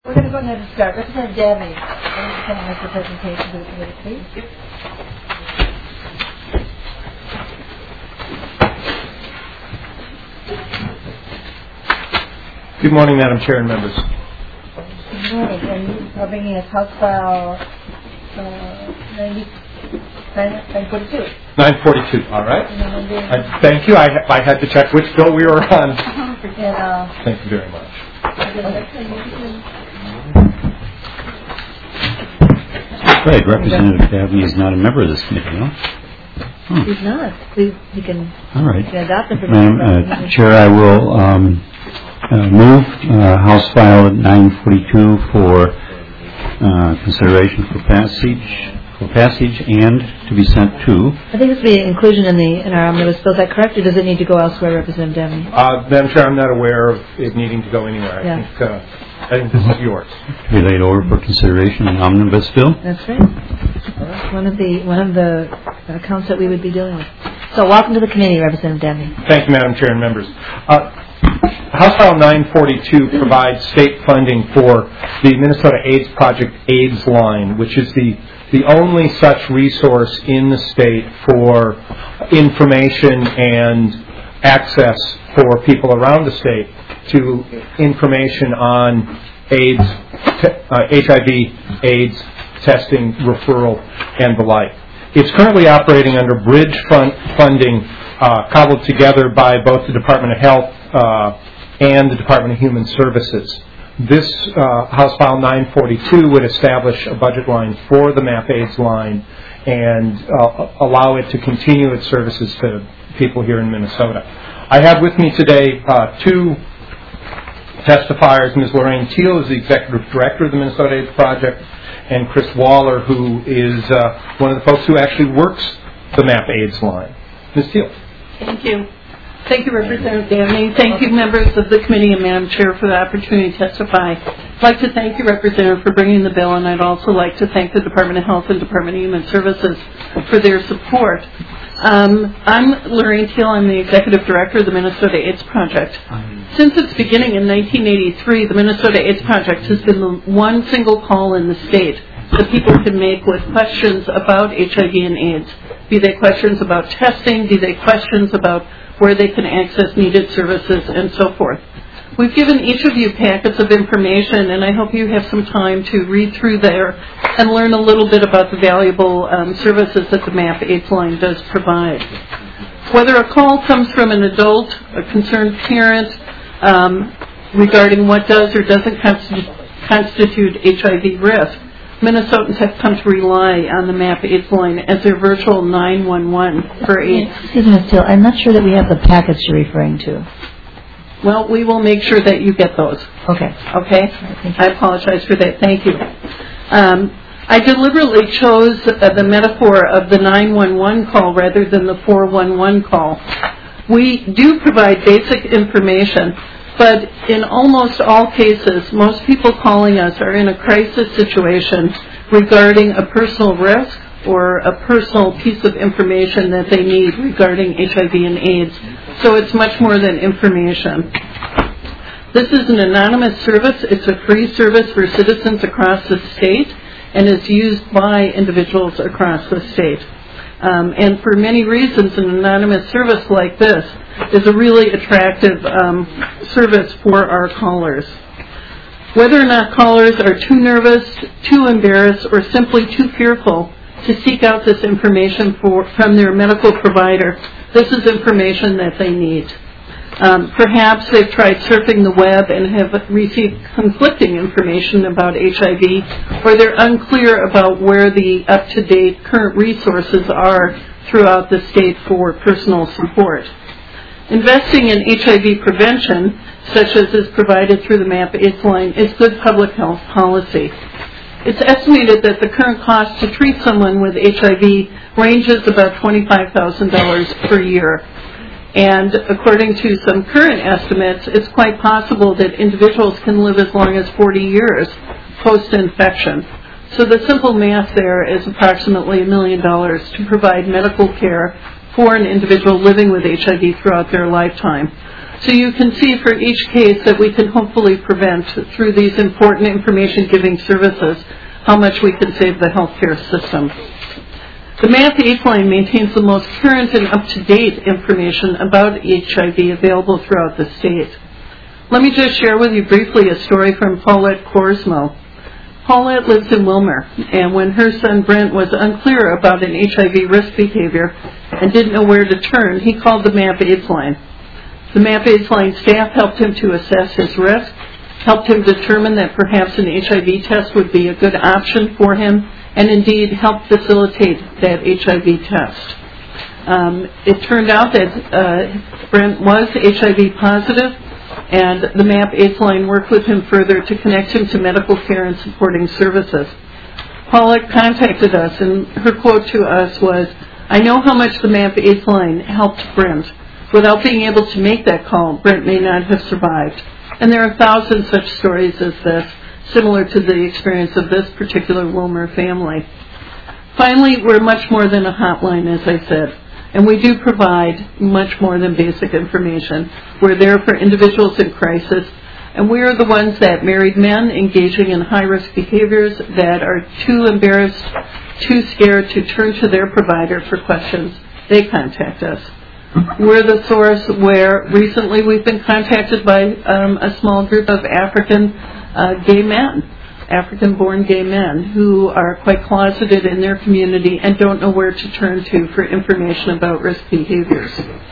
We're going to go ahead and start. Representative Dabney, can I make your presentation to the committee, please? Good morning, Madam Chair and members. Good morning. And you are bringing us House File 942. 942, all right. Thank you. I had to check which bill we were on. Thank you very much. Right, Representative Dabney is not a member of this committee, no? He's not. He can. All right. He can adopt them for Madam Chair, I will move House File 942 for consideration for passage and to be sent to. I think this will be inclusion in our omnibus bill. Is that correct, or does it need to go elsewhere, Representative Dabney? Madam Chair, I'm not aware of it needing to go anywhere. I think this is yours. To be laid over for consideration in omnibus bill. That's right. One of the accounts that we would be dealing with. So, welcome to the committee, Representative Dabney. Thank you, Madam Chair and members. House File 942 provides state funding for the Minnesota AIDS Project AIDS Line, which is the only such resource in the state for information and access for people around the state to information on AIDS, HIV, AIDS, testing, referral, and the like. It's currently operating under bridge funding cobbled together by both the Department of Health and the Department of Human Services. This House File 942 would establish a budget line for the MAP AIDS line and allow it to continue its services to people here in Minnesota. I have with me today two testifiers. Ms. Lorraine Teal is the Executive Director of the Minnesota AIDS Project, and Chris Waller, who is one of the folks who actually works the MAP AIDS line. Ms. Teal. Thank you. Thank you, Representative Dabney. Thank you, members of the committee and Madam Chair, for the opportunity to testify. I'd like to thank you, Representative, for bringing the bill, and I'd also like to thank the Department of Health and Department of Human Services for their support. I'm Lorraine Teal. I'm the Executive Director of the Minnesota AIDS Project. Since its beginning in 1983, the Minnesota AIDS Project has been the one single call in the state that people can make with questions about HIV and AIDS. Be they questions about testing, be they questions about where they can access needed services, and so forth. We've given each of you packets of information, and I hope you have some time to read through there and learn a little bit about the valuable services that the MAP AIDS line does provide. Whether a call comes from an adult, a concerned parent, regarding what does or doesn't constitute HIV risk, Minnesotans have come to rely on the MAP AIDS line as their virtual 911 for AIDS. Excuse me, Ms. Teal, I'm not sure that we have the packets you're referring to. Well, we will make sure that you get those. Okay. Okay? I apologize for that. Thank you. I deliberately chose the metaphor of the 911 call rather than the 411 call. We do provide basic information, but in almost all cases, most people calling us are in a crisis situation regarding a personal risk or a personal piece of information that they need regarding HIV and AIDS. So it's much more than information. This is an anonymous service. It's a free service for citizens across the state and is used by individuals across the state. And for many reasons, an anonymous service like this is a really attractive service for our callers. Whether or not callers are too nervous, too embarrassed, or simply too fearful to seek out this information from their medical provider, this is information that they need. Perhaps they've tried surfing the web and have received conflicting information about HIV, or they're unclear about where the up-to-date current resources are throughout the state for personal support. Investing in HIV prevention, such as is provided through the MAP AIDS line, is good public health policy. It's estimated that the current cost to treat someone with HIV ranges about $25,000 per year. And according to some current estimates, it's quite possible that individuals can live as long as 40 years post-infection. So the simple math there is approximately $1 million to provide medical care for an individual living with HIV throughout their lifetime. So you can see for each case that we can hopefully prevent through these important information-giving services how much we can save the healthcare system. The MAP AIDS line maintains the most current and up-to-date information about HIV available throughout the state. Let me just share with you briefly a story from Paulette Korsmo. Paulette lives in Wilmer, and when her son Brent was unclear about an HIV risk behavior and didn't know where to turn, he called the MAP AIDS line. The MAP AIDS line staff helped him to assess his risk, helped him determine that perhaps an HIV test would be a good option for him, and indeed helped facilitate that HIV test. It turned out that Brent was HIV positive, and the MAP AIDS line worked with him further to connect him to medical care and supporting services. Paulette contacted us, and her quote to us was, "I know how much the MAP AIDS line helped Brent. Without being able to make that call, Brent may not have survived." And there are 1,000 such stories as this, similar to the experience of this particular Wilmer family. Finally, we're much more than a hotline, as I said. And we do provide much more than basic information. We're there for individuals in crisis, and we are the ones that married men engaging in high-risk behaviors that are too embarrassed, too scared to turn to their provider for questions. They contact us. We're the source where recently we've been contacted by a small group of African gay men, African-born gay men who are quite closeted in their community and don't know where to turn to for information about risk behaviors.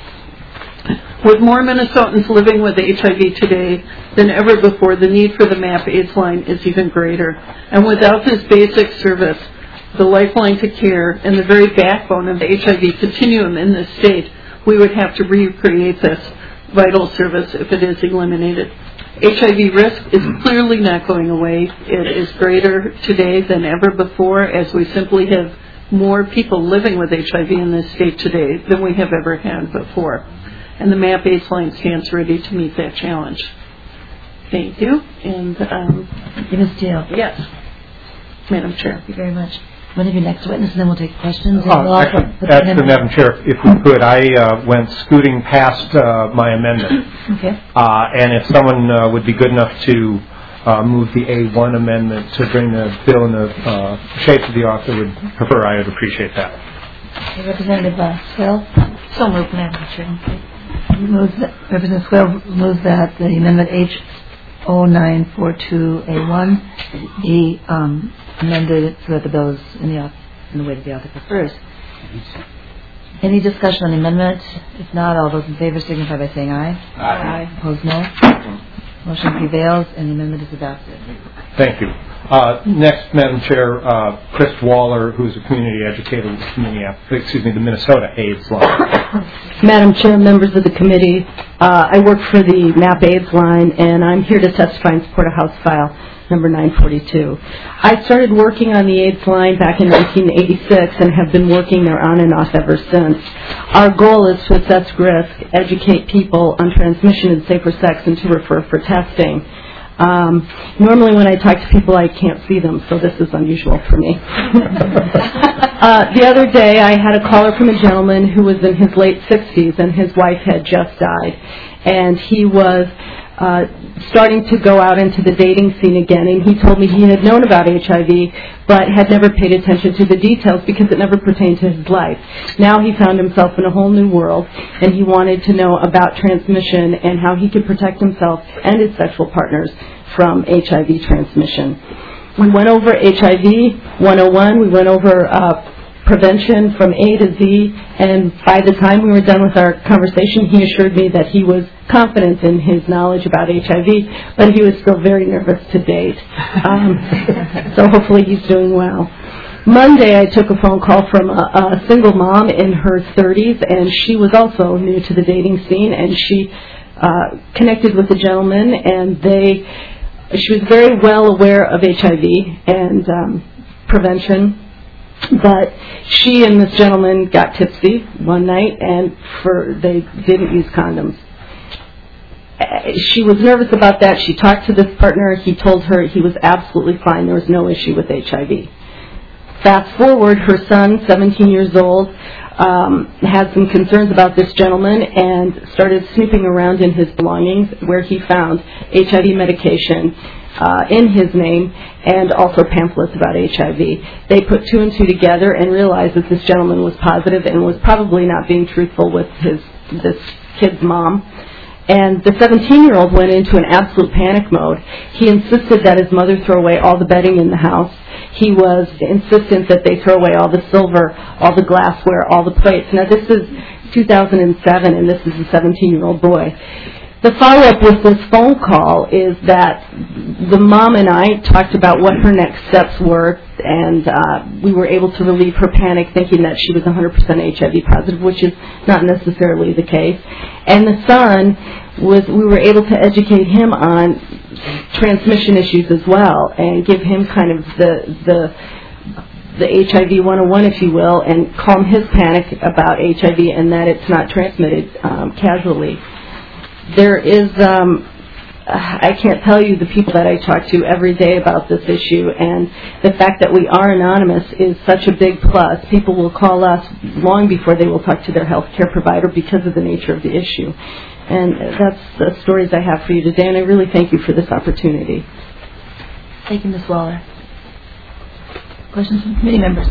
With more Minnesotans living with HIV today than ever before, the need for the MAP AIDS line is even greater. And without this basic service, the lifeline to care and the very backbone of the HIV continuum in this state, we would have to recreate this vital service if it is eliminated. HIV risk is clearly not going away. It is greater today than ever before, as we simply have more people living with HIV in this state today than we have ever had before. And the MAP AIDS line stands ready to meet that challenge. Thank you. And Ms. Steele. Yes, Madam Chair. Thank you very much. One of your next witnesses, and then we'll take questions. Actually, Madam Chair, if we could, I went scooting past my amendment. Okay. And if someone would be good enough to move the A1 amendment to bring the bill in the shape of the author would prefer, I would appreciate that. Okay, Representative Swill. So moved, Madam Chair. Representative Swill moves that the amendment H0942A1 be amended so that the bill is in the way that the author prefers. Any discussion on the amendment? If not, all those in favor signify by saying aye. Aye. Opposed, no. Motion prevails, and the amendment is adopted. Thank you. Next, Madam Chair, Chris Waller, who is a community educator with the Minnesota AIDS line. Madam Chair, members of the committee, I work for the MAP AIDS line, and I'm here to testify in support of House File number 942. I started working on the AIDS line back in 1986 and have been working there on and off ever since. Our goal is to assess risk, educate people on transmission and safer sex, and to refer for testing. Normally when I talk to people, I can't see them, so this is unusual for me. The other day, I had a caller from a gentleman who was in his late 60s, and his wife had just died. And he was starting to go out into the dating scene again, and he told me he had known about HIV, but had never paid attention to the details because it never pertained to his life. Now he found himself in a whole new world, and he wanted to know about transmission and how he could protect himself and his sexual partners from HIV transmission. We went over HIV 101, we went over prevention from A to Z, and by the time we were done with our conversation, he assured me that he was confident in his knowledge about HIV, but he was still very nervous to date. So hopefully he's doing well. Monday, I took a phone call from a single mom in her 30s, and she was also new to the dating scene, and she connected with a gentleman, and she was very well aware of HIV and prevention. But she and this gentleman got tipsy one night, and they didn't use condoms. She was nervous about that. She talked to this partner. He told her he was absolutely fine. There was no issue with HIV. Fast forward, her son, 17 years old, had some concerns about this gentleman and started snooping around in his belongings, where he found HIV medication in his name and also pamphlets about HIV. They put 2 and 2 together and realized that this gentleman was positive and was probably not being truthful with this kid's mom. And the 17-year-old went into an absolute panic mode. He insisted that his mother throw away all the bedding in the house. He was insistent that they throw away all the silver, all the glassware, all the plates. Now, this is 2007, and this is a 17-year-old boy. The follow-up with this phone call is that the mom and I talked about what her next steps were, and we were able to relieve her panic thinking that she was 100% HIV positive, which is not necessarily the case. And the son, we were able to educate him on transmission issues as well and give him kind of the HIV 101, if you will, and calm his panic about HIV and that it's not transmitted casually. There is, I can't tell you the people that I talk to every day about this issue, and the fact that we are anonymous is such a big plus. People will call us long before they will talk to their health care provider because of the nature of the issue. And that's the stories I have for you today, and I really thank you for this opportunity. Thank you, Ms. Waller. Questions from committee members?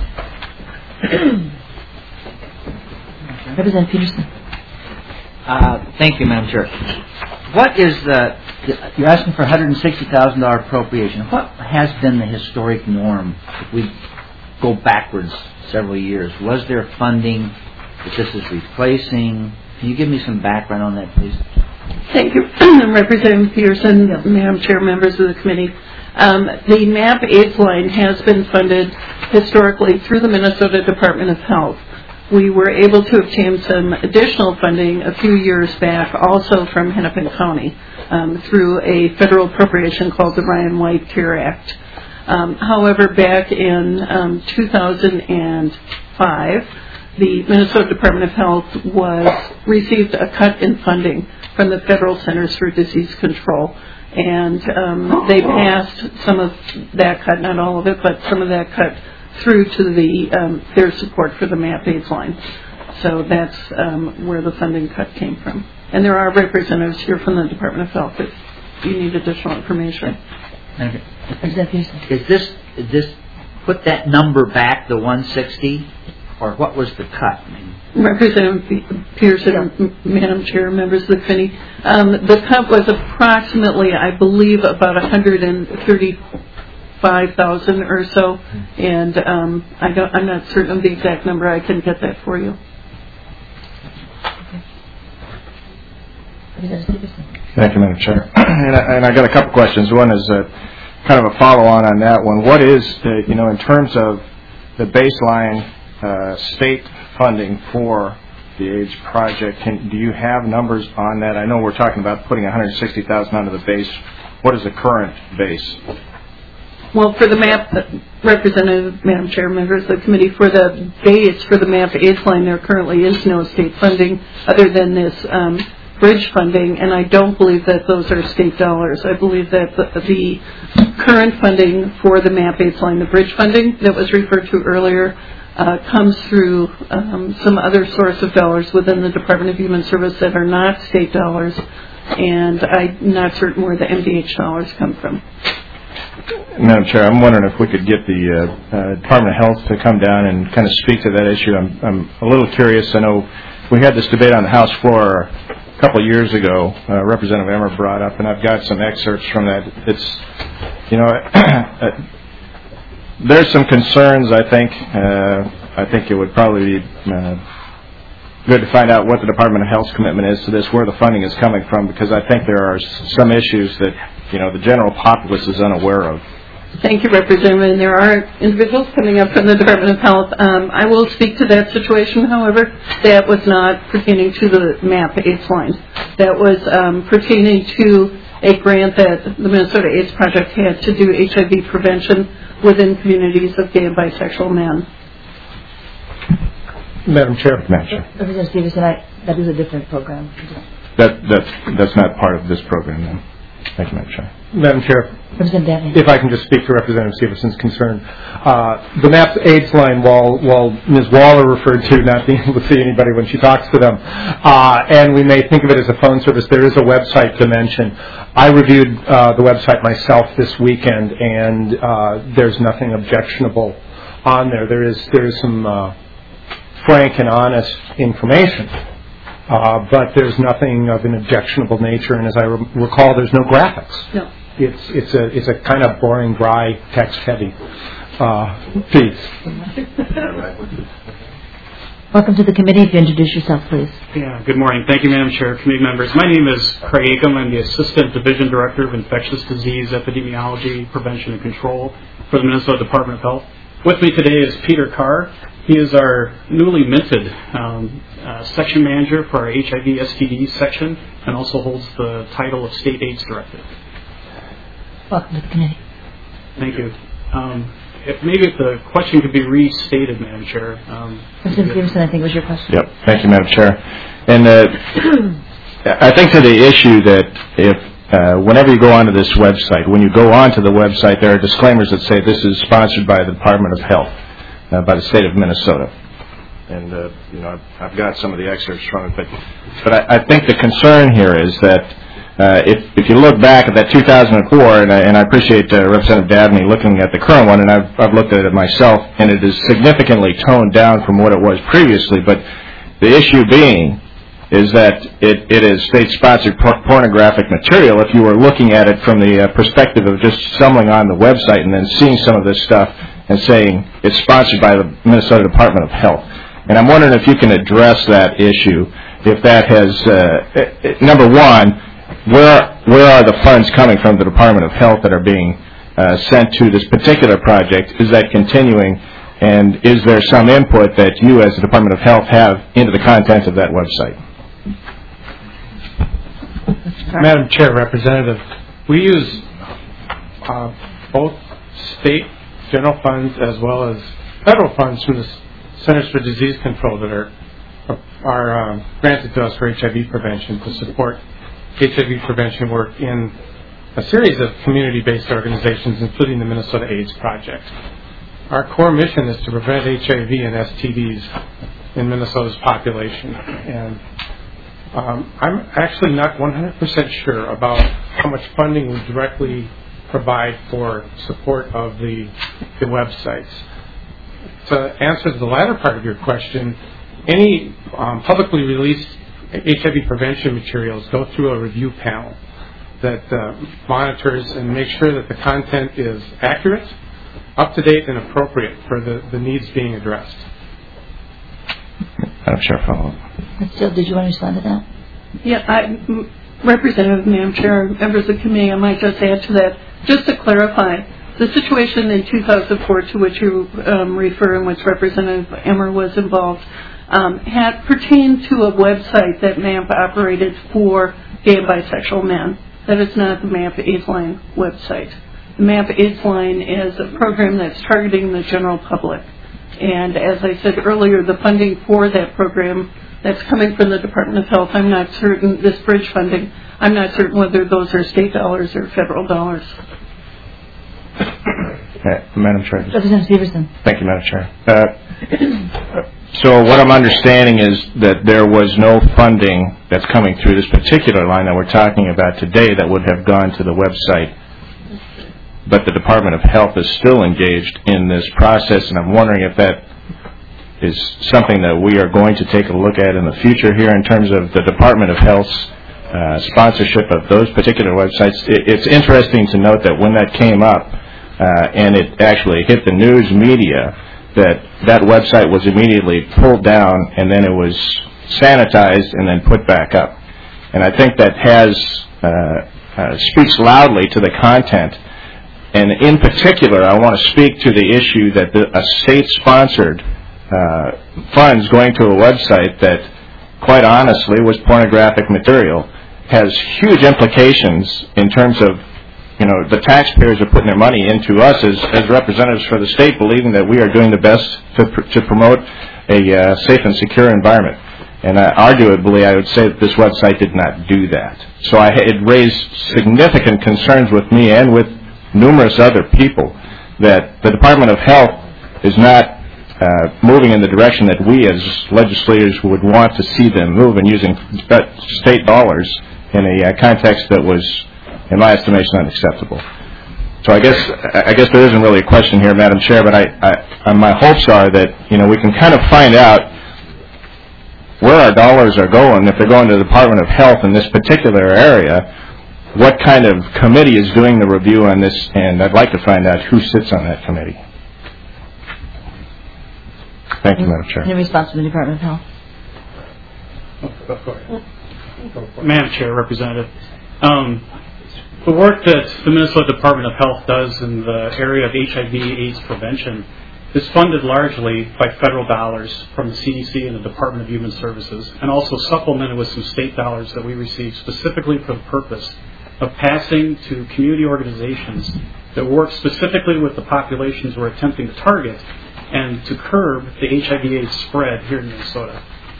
Representative Peterson. Thank you, Madam Chair. What is you're asking for $160,000 appropriation. What has been the historic norm if we go backwards several years? Was there funding that this is replacing? Can you give me some background on that, please? Thank you, Representative Peterson, Madam Chair, members of the committee. The MAP AIDS line has been funded historically through the Minnesota Department of Health. We were able to obtain some additional funding a few years back also from Hennepin County through a federal appropriation called the Ryan White CARE Act. However, back in 2005, the Minnesota Department of Health received a cut in funding from the Federal Centers for Disease Control. And they passed some of that cut, not all of it, but some of that cut through to their support for the MAP AIDS line. So that's where the funding cut came from. And there are representatives here from the Department of Health if you need additional information. Is this put that number back, the 160, or what was the cut? Representative Peterson, Madam Chair, members of the committee, the cut was approximately, I believe, about $135,000 or so, and I'm not certain of the exact number. I can get that for you. Thank you, Madam Chair. And I got a couple questions. One is kind of a follow-on that one. What is, in terms of the baseline state funding for the AIDS project, do you have numbers on that? I know we're talking about putting $160,000 onto the base. What is the current base? Well, for the MAP, Representative, Madam Chair, members of the committee, for the base for the MAP AIDS line, there currently is no state funding other than this bridge funding, and I don't believe that those are state dollars. I believe that the current funding for the MAP AIDS line, the bridge funding that was referred to earlier, comes through some other source of dollars within the Department of Human Service that are not state dollars, and I'm not certain where the MDH dollars come from. Madam Chair, I'm wondering if we could get the Department of Health to come down and kind of speak to that issue. I'm a little curious. I know we had this debate on the House floor a couple of years ago. Representative Emmer brought up, and I've got some excerpts from that. It's, there's some concerns, I think. I think it would probably be good to find out what the Department of Health's commitment is to this, where the funding is coming from, because I think there are some issues that, the general populace is unaware of. Thank you, Representative. And there are individuals coming up from the Department of Health. I will speak to that situation, however. That was not pertaining to the MAP AIDS line. That was pertaining to a grant that the Minnesota AIDS Project had to do HIV prevention within communities of gay and bisexual men. Madam Chair. Representative Stevenson, that is a different program. That's not part of this program, then. Thank you, Madam Chair. Madam Chair, Representative Dabney. if I can just speak to Representative Severson's concern. The MAP's AIDS line, while Ms. Waller referred to not being able to see anybody when she talks to them, and we may think of it as a phone service, there is a website dimension. I reviewed the website myself this weekend, and there's nothing objectionable on there. There is some frank and honest information, but there's nothing of an objectionable nature, and as I recall, there's no graphics. No. It's a kind of boring, dry, text-heavy piece. Welcome to the committee. If you introduce yourself, please. Yeah, good morning. Thank you, Madam Chair, committee members. My name is Craig Acom. I'm the Assistant Division Director of Infectious Disease Epidemiology, Prevention, and Control for the Minnesota Department of Health. With me today is Peter Carr. He is our newly minted section manager for our HIV/STD section and also holds the title of State AIDS Director. Welcome to the committee. Thank you. If the question could be restated, Madam Chair. President Peterson, I think was your question. Yep. Thank you, Madam Chair. And I think to the issue that if whenever you go onto this website, when you go onto the website, there are disclaimers that say this is sponsored by the Department of Health, by the state of Minnesota. And I've got some of the excerpts from it, but I think the concern here is that if you look back at that 2004, and I appreciate Representative Dabney looking at the current one, and I've looked at it myself, and it is significantly toned down from what it was previously. But the issue being is that it is state-sponsored pornographic material. If you were looking at it from the perspective of just stumbling on the website and then seeing some of this stuff and saying it's sponsored by the Minnesota Department of Health, and I'm wondering if you can address that issue. If that has number one. Where are the funds coming from the Department of Health that are being sent to this particular project? Is that continuing? And is there some input that you as the Department of Health have into the content of that website? Madam Chair, Representative, we use both state general funds as well as federal funds from the Centers for Disease Control that are granted to us for HIV prevention to support HIV prevention work in a series of community-based organizations, including the Minnesota AIDS Project. Our core mission is to prevent HIV and STDs in Minnesota's population. And I'm actually not 100% sure about how much funding we directly provide for support of the websites. To answer the latter part of your question, any publicly released HIV prevention materials go through a review panel that monitors and makes sure that the content is accurate, up-to-date, and appropriate for the needs being addressed. Madam Chair, follow-up. Ms. Steele, did you want to respond to that? Yeah, Representative, Madam Chair, members of the committee, I might just add to that. Just to clarify, the situation in 2004 to which you refer, in which Representative Emmer was involved, had pertained to a website that MAP operated for gay and bisexual men. That is not the MAP AIDS Line website. The MAP AIDS Line is a program that's targeting the general public. And as I said earlier, the funding for that program that's coming from the Department of Health, I'm not certain, this bridge funding, I'm not certain whether those are state dollars or federal dollars. Madam Chair. Representative Severson. Thank you, Madam Chair. So what I'm understanding is that there was no funding that's coming through this particular line that we're talking about today that would have gone to the website, but the Department of Health is still engaged in this process, and I'm wondering if that is something that we are going to take a look at in the future here in terms of the Department of Health's sponsorship of those particular websites. It's interesting to note that when that came up and it actually hit the news media, that website was immediately pulled down and then it was sanitized and then put back up. And I think that speaks loudly to the content. And in particular, I want to speak to the issue that a state-sponsored funds going to a website that, quite honestly, was pornographic material has huge implications in terms of, the taxpayers are putting their money into us as representatives for the state, believing that we are doing the best to promote a safe and secure environment. And arguably, I would say that this website did not do that. So it raised significant concerns with me and with numerous other people that the Department of Health is not moving in the direction that we as legislators would want to see them move, and using state dollars in a context that was, in my estimation, unacceptable. So I guess there isn't really a question here, Madam Chair, but my hopes are that we can kind of find out where our dollars are going. If they're going to the Department of Health in this particular area, what kind of committee is doing the review on this, and I'd like to find out who sits on that committee. Thank you, Madam Chair. Any response from the Department of Health? Madam Chair, Representative, the work that the Minnesota Department of Health does in the area of HIV/AIDS prevention is funded largely by federal dollars from the CDC and the Department of Human Services, and also supplemented with some state dollars that we receive specifically for the purpose of passing to community organizations that work specifically with the populations we're attempting to target and to curb the HIV/AIDS spread here in Minnesota.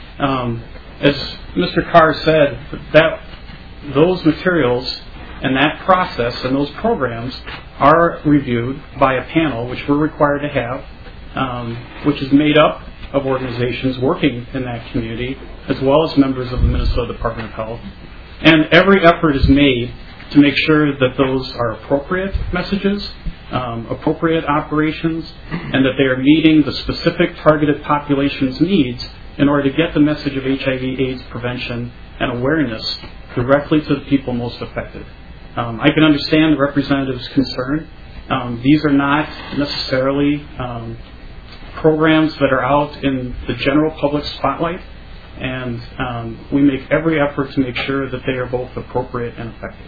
As Mr. Carr said, that those materials and that process and those programs are reviewed by a panel, which we're required to have, which is made up of organizations working in that community, as well as members of the Minnesota Department of Health. And every effort is made to make sure that those are appropriate messages, appropriate operations, and that they are meeting the specific targeted population's needs in order to get the message of HIV/AIDS prevention and awareness directly to the people most affected. I can understand the representative's concern. These are not necessarily programs that are out in the general public spotlight, and we make every effort to make sure that they are both appropriate and effective.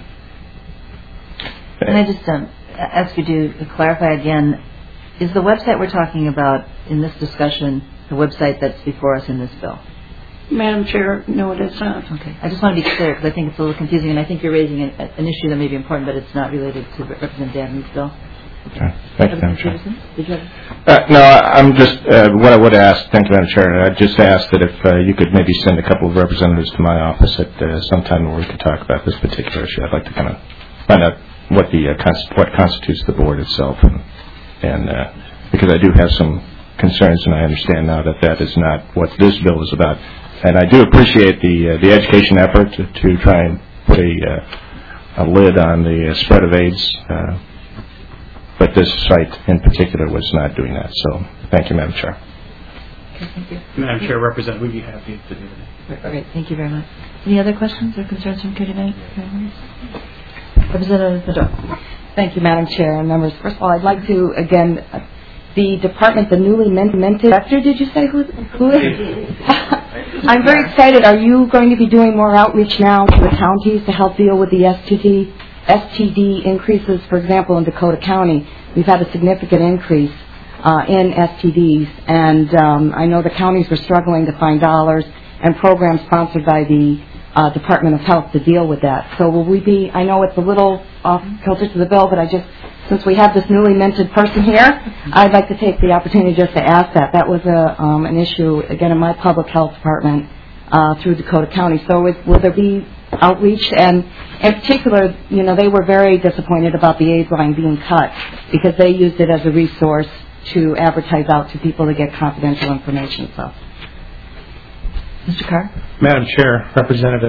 Can I just ask you to clarify again, is the website we're talking about in this discussion the website that's before us in this bill? Madam Chair, no, it is not. Okay. I just want to be clear, because I think it's a little confusing, and I think you're raising an issue that may be important, but it's not related to Representative Dabney's bill. Okay. Thank you, Madam Chair. Did you have no, I'm just, what I would ask, thank you, Madam Chair, I'd just ask that if you could maybe send a couple of representatives to my office at some time where we could talk about this particular issue. I'd like to kind of find out what what constitutes the board itself, and because I do have some concerns, and I understand now that that is not what this bill is about. And I do appreciate the education effort to try and put a lid on the spread of AIDS, but this site in particular was not doing that. So thank you, Madam Chair. Okay, thank you. Madam Chair, Representative, we'd be happy to do that. Great, thank you very much. Any other questions or concerns from committee members? Representative Fedor. Thank you, Madam Chair and members. First of all, I'd like to, again, the department, the newly minted director, did you say? Who is? I'm very excited. Are you going to be doing more outreach now to the counties to help deal with the STD increases? For example, in Dakota County, we've had a significant increase in STDs, and I know the counties were struggling to find dollars and programs sponsored by the Department of Health to deal with that. So will we be, I know it's a little off kilter to the bill, but since we have this newly minted person here, I'd like to take the opportunity just to ask that. That was an issue, again, in my public health department through Dakota County. So will there be outreach? And in particular, they were very disappointed about the AIDS line being cut because they used it as a resource to advertise out to people to get confidential information. So, Mr. Carr? Madam Chair, Representative,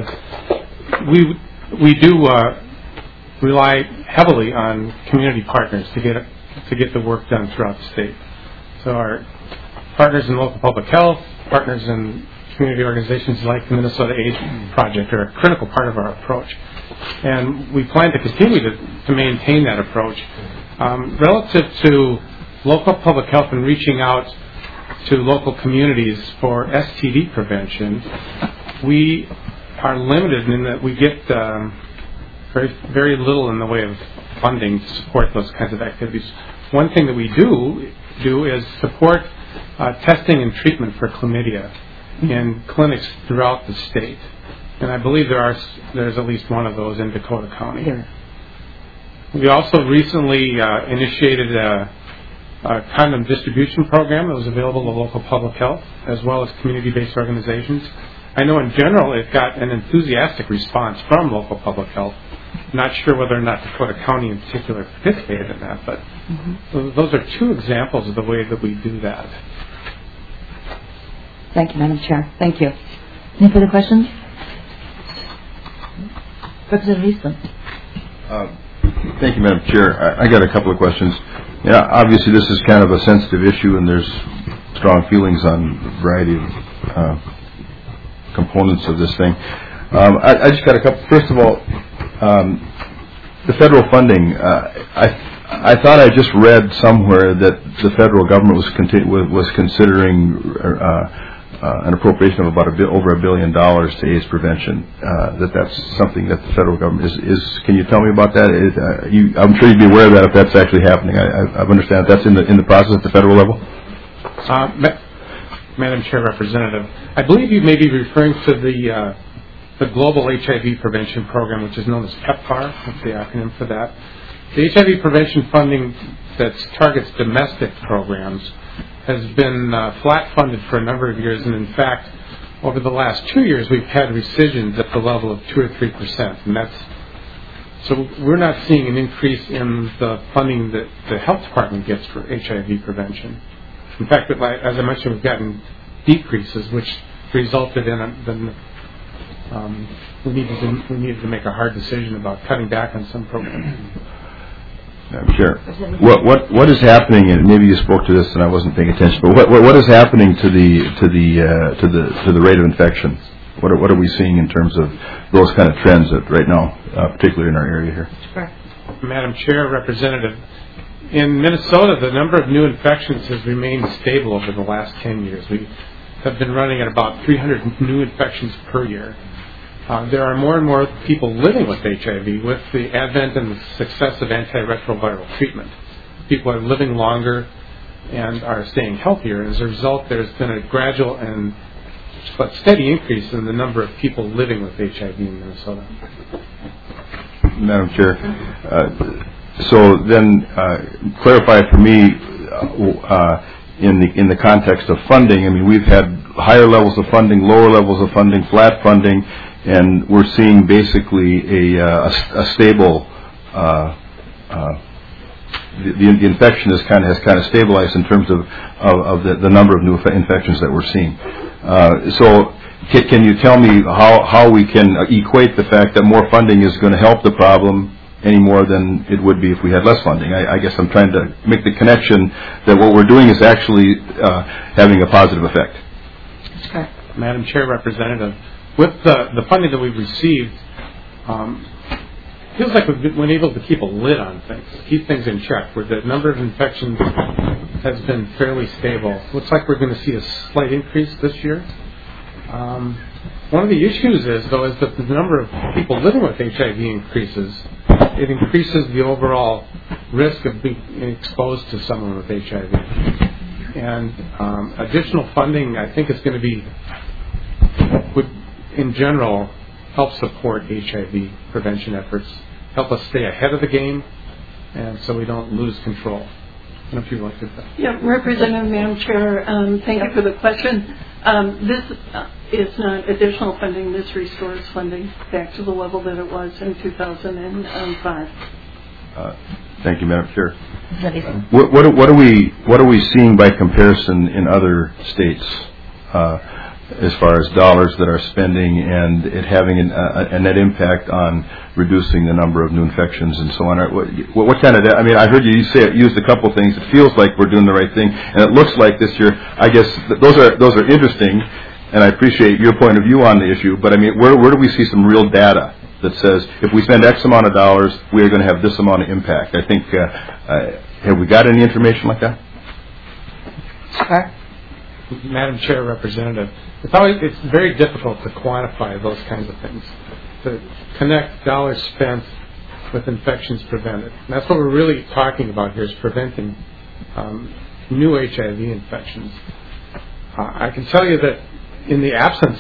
we do rely heavily on community partners to get the work done throughout the state. So our partners in local public health, partners in community organizations like the Minnesota AIDS Project are a critical part of our approach. And we plan to continue to maintain that approach. Relative to local public health and reaching out to local communities for STD prevention, we are limited in that we get very, very little in the way of funding to support those kinds of activities. One thing that we do is support testing and treatment for chlamydia in clinics throughout the state. And I believe there's at least one of those in Dakota County. Here. We also recently initiated a condom distribution program that was available to local public health as well as community-based organizations. I know in general it got an enthusiastic response from local public health. Not sure whether or not Dakota County in particular participated in that, but those are two examples of the way that we do that. Thank you, Madam Chair. Thank you. Any further questions? Representative Eastland. Thank you, Madam Chair. I got a couple of questions. Yeah, obviously this is kind of a sensitive issue, and there's strong feelings on a variety of components of this thing. I just got a couple. First of all, the federal funding. I thought I just read somewhere that the federal government was considering an appropriation of about over $1 billion to AIDS prevention. That's something that the federal government is. Can you tell me about that? I'm sure you'd be aware of that if that's actually happening. I understand that's in the process at the federal level. Madam Chair, Representative, I believe you may be referring to the Global HIV Prevention Program, which is known as PEPFAR. That's the acronym for that. The HIV prevention funding that targets domestic programs has been flat funded for a number of years, and in fact, over the last 2 years, we've had rescissions at the level of 2 or 3%, and so we're not seeing an increase in the funding that the health department gets for HIV prevention. In fact, as I mentioned, we've gotten decreases, which resulted in we needed to make a hard decision about cutting back on some programs. Sure. What is happening? And maybe you spoke to this, and I wasn't paying attention. But what is happening to the rate of infection? What are we seeing in terms of those kind of trends right now, particularly in our area here? Sure. Madam Chair, Representative, in Minnesota, the number of new infections has remained stable over the last 10 years. We have been running at about 300 new infections per year. There are more and more people living with HIV with the advent and the success of antiretroviral treatment. People are living longer and are staying healthier. As a result, there's been a gradual but steady increase in the number of people living with HIV in Minnesota. Madam Chair, so then clarify for me in the context of funding. I mean, we've had higher levels of funding, lower levels of funding, flat funding, and we're seeing basically a stable. The infection has kind of stabilized in terms of the number of new infections that we're seeing. So, can you tell me how we can equate the fact that more funding is going to help the problem any more than it would be if we had less funding? I guess I'm trying to make the connection that what we're doing is actually having a positive effect. That's correct. Madam Chair, Representative, with the funding that we've received, feels like we've been able to keep a lid on things, keep things in check, where the number of infections has been fairly stable. Looks like we're going to see a slight increase this year. One of the issues is that the number of people living with HIV increases. It increases the overall risk of being exposed to someone with HIV. And additional funding, I think, is going to would, in general, help support HIV prevention efforts, help us stay ahead of the game, and so we don't lose control. I don't know if you'd like to say. Yeah, Representative, Madam Chair, thank you for the question. This is not additional funding. This restores funding back to the level that it was in 2005. Thank you, Madam Chair. What are we seeing by comparison in other states as far as dollars that are spending and it having a net impact on reducing the number of new infections and so on? What kind of? I mean, I heard you used a couple things. It feels like we're doing the right thing, and it looks like this year. I guess those are interesting, and I appreciate your point of view on the issue. But I mean, where do we see some real data that says if we spend X amount of dollars, we are going to have this amount of impact? I think have we got any information like that? Sure. Madam Chair, Representative, it's very difficult to quantify those kinds of things, to connect dollars spent with infections prevented. And that's what we're really talking about here, is preventing new HIV infections. I can tell you that in the absence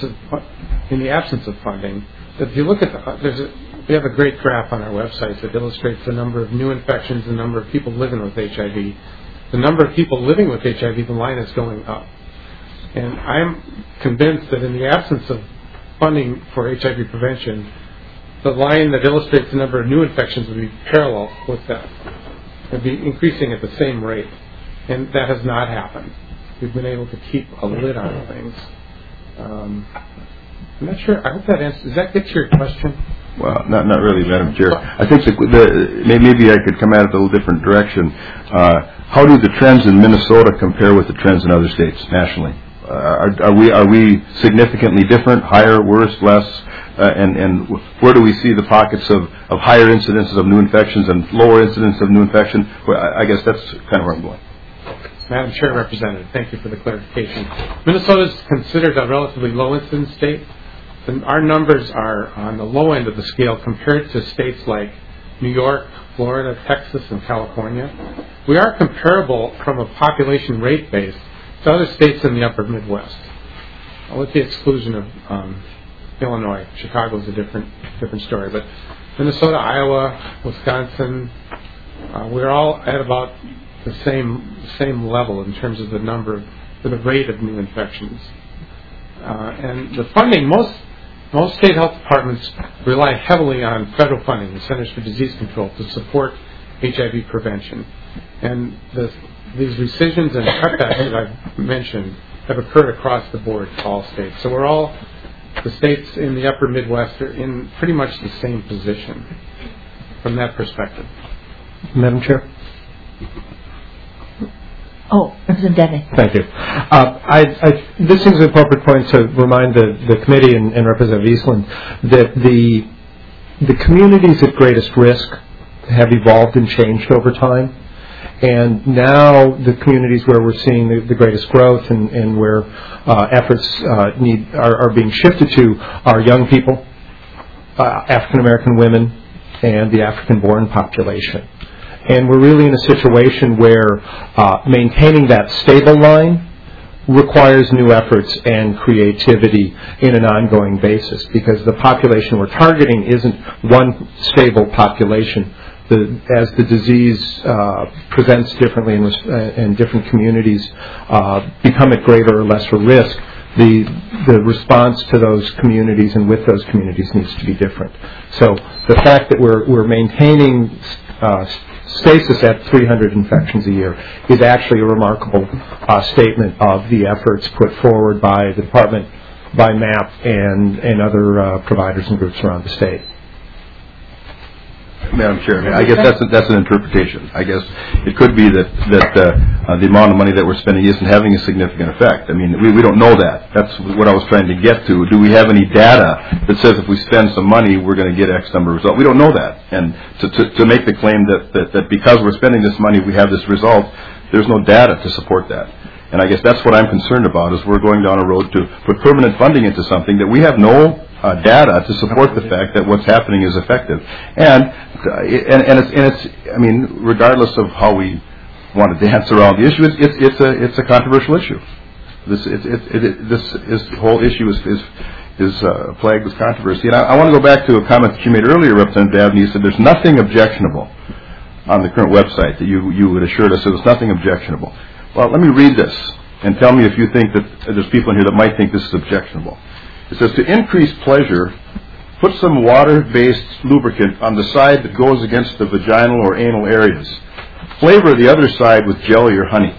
of funding, that if you look at we have a great graph on our website that illustrates the number of new infections, the number of people living with HIV. The number of people living with HIV, the line is going up. And I'm convinced that in the absence of funding for HIV prevention, the line that illustrates the number of new infections would be parallel with that. It would be increasing at the same rate. And that has not happened. We've been able to keep a lid on things. I'm not sure. I hope that answers. Does that get to your question? Well, not really, Madam Chair. I think maybe I could come at it a little different direction. How do the trends in Minnesota compare with the trends in other states nationally? Are we significantly different, higher, worse, less? And where do we see the pockets of higher incidences of new infections and lower incidence of new infection? Well, I guess that's kind of where I'm going. Madam Chair, Representative, thank you for the clarification. Minnesota is considered a relatively low incidence state. And our numbers are on the low end of the scale compared to states like New York, Florida, Texas, and California. We are comparable from a population rate base to other states in the upper Midwest, with the exclusion of Illinois. Chicago is a different story. But Minnesota, Iowa, Wisconsin, we're all at about the same level in terms of the rate of new infections. And the funding, most state health departments rely heavily on federal funding, the Centers for Disease Control, to support HIV prevention. And these rescissions and cutbacks that I've mentioned have occurred across the board to all states. So the states in the upper Midwest are in pretty much the same position from that perspective. Madam Chair? Oh, Representative Devney. Thank you. This seems an appropriate point to remind the committee and Representative Eastland that the communities at greatest risk have evolved and changed over time. And now the communities where we're seeing the greatest growth and where efforts are being shifted to are young people, African American women, and the African-born population. And we're really in a situation where maintaining that stable line requires new efforts and creativity in an ongoing basis, because the population we're targeting isn't one stable population. As the disease presents differently and different communities become at greater or lesser risk, the response to those communities and with those communities needs to be different. So the fact that we're maintaining stasis at 300 infections a year is actually a remarkable statement of the efforts put forward by the department, by MAP, and other providers and groups around the state. Madam Chair, I guess that's an interpretation. I guess it could be that the amount of money that we're spending isn't having a significant effect. I mean, we don't know that. That's what I was trying to get to. Do we have any data that says if we spend some money, we're going to get X number of results? We don't know that. And to make the claim that because we're spending this money, we have this result, there's no data to support that. And I guess that's what I'm concerned about, is we're going down a road to put permanent funding into something that we have no data to support the fact that what's happening is effective. And it's I mean, regardless of how we want to dance around the issue, it's a controversial issue. This whole issue is plagued with controversy. And I want to go back to a comment that you made earlier, Representative Dabney. You said there's nothing objectionable on the current website, that you had assured us there was nothing objectionable. Well, let me read this and tell me if you think that there's people in here that might think this is objectionable. It says, to increase pleasure, put some water-based lubricant on the side that goes against the vaginal or anal areas. Flavor the other side with jelly or honey.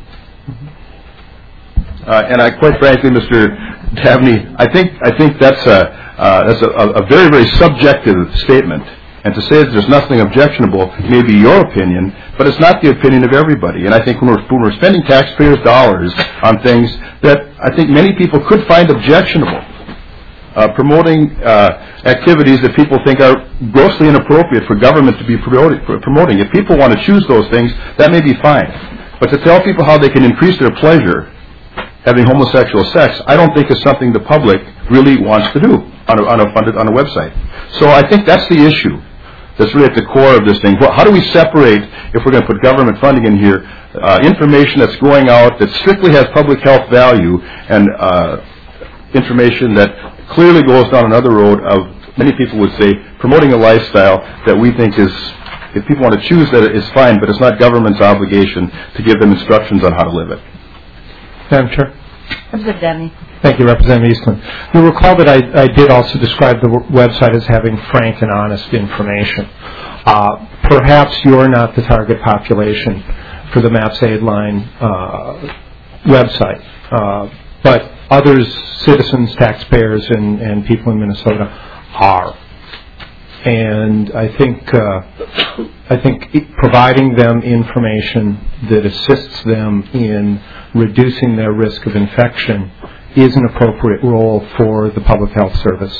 And I, quite frankly, Mr. Dabney, I think that's a very, very subjective statement. And to say that there's nothing objectionable may be your opinion, but it's not the opinion of everybody. And I think when we're spending taxpayers' dollars on things that I think many people could find objectionable, promoting activities that people think are grossly inappropriate for government to be promoting. If people want to choose those things, that may be fine. But to tell people how they can increase their pleasure having homosexual sex, I don't think is something the public really wants to do on a website. So I think that's the issue that's really at the core of this thing. How do we separate, if we're going to put government funding in here, information that's going out that strictly has public health value and information that clearly goes down another road of, many people would say, promoting a lifestyle that we think is, if people want to choose that, it's fine, but it's not government's obligation to give them instructions on how to live it. Madam Chair? Representative Dabney. Thank you, Representative Eastland. You'll recall that I did also describe the website as having frank and honest information. Perhaps you're not the target population for the MAPS Aid Line website, but others, citizens, taxpayers, and people in Minnesota are. And I think providing them information that assists them in reducing their risk of infection is an appropriate role for the Public Health Service.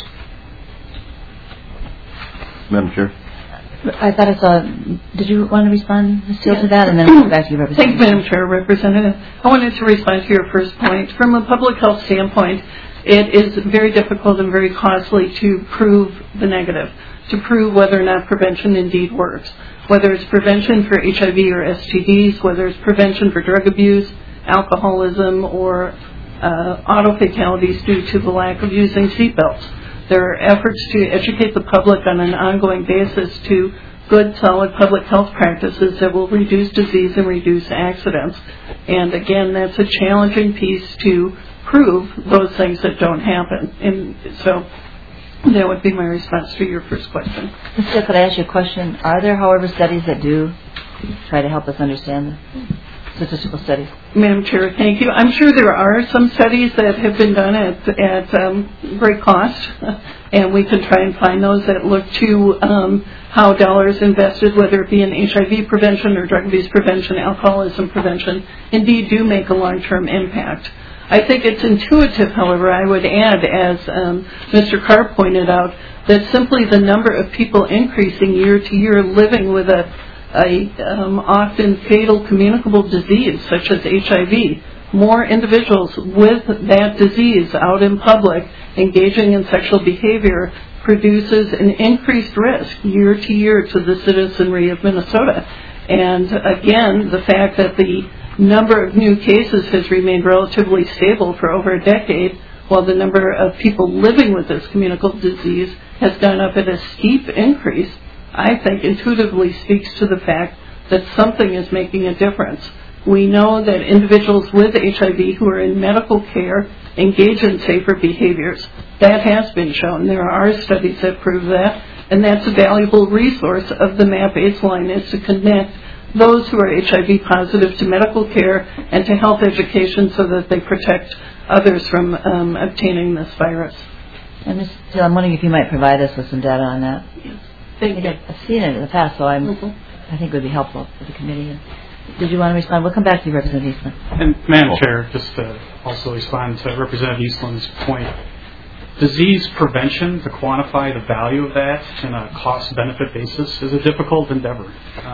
Madam Chair. I thought I saw. Did you want to respond, Ms. Steele, to that, and then I'll come back to you, Representative? Thank you, Madam Chair, Representative. I wanted to respond to your first point. From a public health standpoint, it is very difficult and very costly to prove the negative, to prove whether or not prevention indeed works, whether it's prevention for HIV or STDs, whether it's prevention for drug abuse, alcoholism, or auto fatalities due to the lack of using seatbelts. There are efforts to educate the public on an ongoing basis to good, solid public health practices that will reduce disease and reduce accidents. And again, that's a challenging piece to prove those things that don't happen. And so that would be my response to your first question. Ms. Steele, could I ask you a question? Are there, however, studies that do try to help us understand the statistical studies? Madam Chair, thank you. I'm sure there are some studies that have been done at great cost, and we can try and find those that look to how dollars invested, whether it be in HIV prevention or drug abuse prevention, alcoholism prevention, indeed do make a long-term impact. I think it's intuitive, however, I would add, as Mr. Carr pointed out, that simply the number of people increasing year to year living with a often fatal communicable disease such as HIV, more individuals with that disease out in public engaging in sexual behavior produces an increased risk year to year to the citizenry of Minnesota. And again, the fact that the number of new cases has remained relatively stable for over a decade, while the number of people living with this communicable disease has gone up at a steep increase, I think intuitively speaks to the fact that something is making a difference. We know that individuals with HIV who are in medical care engage in safer behaviors. That has been shown. There are studies that prove that, and that's a valuable resource of the MAP AIDS line, is to connect those who are HIV positive to medical care and to health education so that they protect others from obtaining this virus. And Ms. Steele, I'm wondering if you might provide us with some data on that. Yes. Thank you. I've seen it in the past, so I think it would be helpful for the committee. Did you want to respond? We'll come back to you, Representative Eastland. And Madam Chair, just to also respond to Representative Eastland's point, disease prevention, to quantify the value of that in a cost-benefit basis, is a difficult endeavor.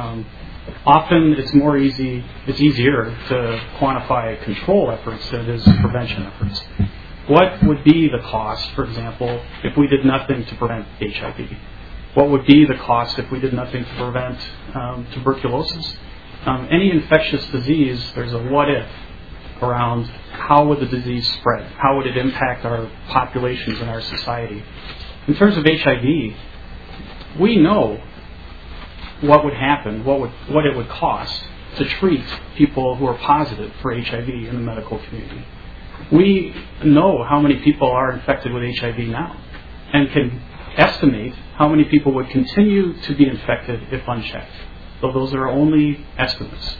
Often it's easier to quantify control efforts than it is prevention efforts. What would be the cost, for example, if we did nothing to prevent HIV? What would be the cost if we did nothing to prevent tuberculosis? Any infectious disease, there's a what if around how would the disease spread? How would it impact our populations and our society? In terms of HIV, we know what would happen, what it would cost to treat people who are positive for HIV in the medical community. We know how many people are infected with HIV now and can estimate how many people would continue to be infected if unchecked, though those are only estimates.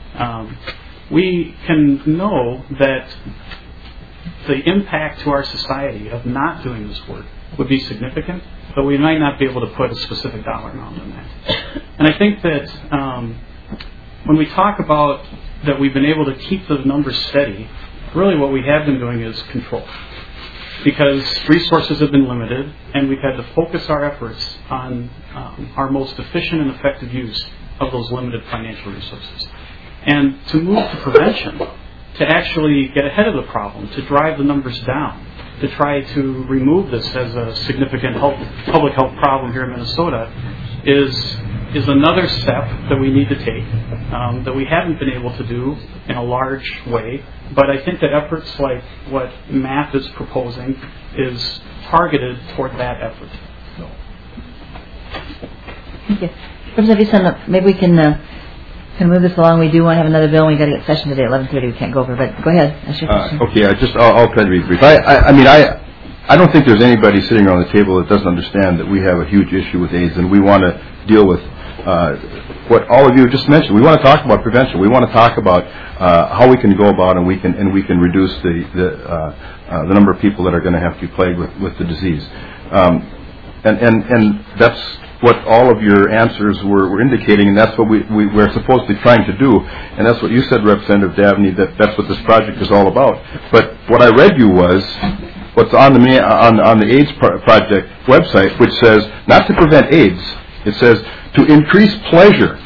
We can know that the impact to our society of not doing this work would be significant, but we might not be able to put a specific dollar amount on that. And I think that when we talk about that we've been able to keep the numbers steady, really what we have been doing is control. Because resources have been limited, and we've had to focus our efforts on our most efficient and effective use of those limited financial resources. And to move to prevention, to actually get ahead of the problem, to drive the numbers down, to try to remove this as a significant public health problem here in Minnesota is another step that we need to take that we haven't been able to do in a large way. But I think that efforts like what MAP is proposing is targeted toward that effort. Thank you. Representative Eastland, maybe we can Can move this along. We do want to have another bill. We've got to get session today at 11:30. We can't go over, but go ahead. That's your question. Okay, I'll try to be brief. I don't think there's anybody sitting around the table that doesn't understand that we have a huge issue with AIDS, and we want to deal with what all of you just mentioned. We want to talk about prevention. We want to talk about how we can go about and we can reduce the number of people that are going to have to be plagued with the disease. And that's what all of your answers were indicating, and that's what we're supposed to be trying to do. And that's what you said, Representative Dabney, that's what this project is all about. But what I read you was what's on the AIDS Project website, which says not to prevent AIDS. It says to increase pleasure.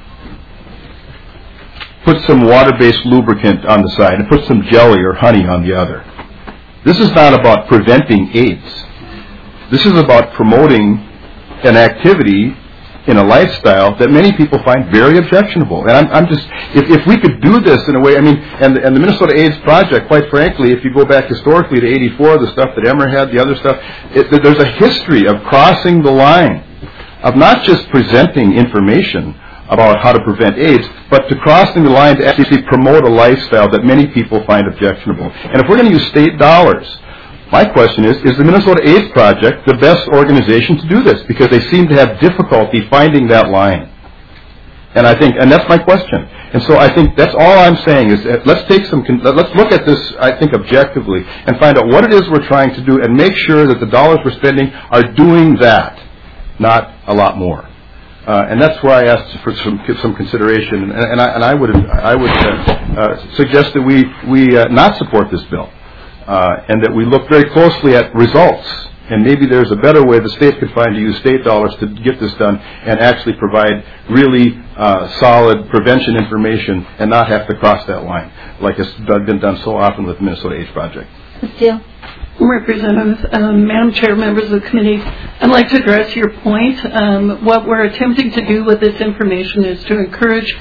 Put some water-based lubricant on the side and put some jelly or honey on the other. This is not about preventing AIDS. This is about promoting an activity in a lifestyle that many people find very objectionable. And I'm just, if we could do this in a way, and the Minnesota AIDS Project, quite frankly, if you go back historically to '84, the stuff that Emmer had, the other stuff, there's a history of crossing the line, of not just presenting information about how to prevent AIDS, but to crossing the line to actually promote a lifestyle that many people find objectionable. And if we're going to use state dollars, my question is the Minnesota AIDS Project the best organization to do this? Because they seem to have difficulty finding that line. And that's my question. And so I think that's all I'm saying is let's look at this, I think, objectively and find out what it is we're trying to do and make sure that the dollars we're spending are doing that, not a lot more. And that's why I asked for some consideration. And I would suggest that we not support this bill. And that we look very closely at results, and maybe there's a better way the state could find to use state dollars to get this done and actually provide really solid prevention information and not have to cross that line like it's been done so often with the Minnesota AIDS Project. Ms. Steele. Representative, Madam Chair, members of the committee, I'd like to address your point. What we're attempting to do with this information is to encourage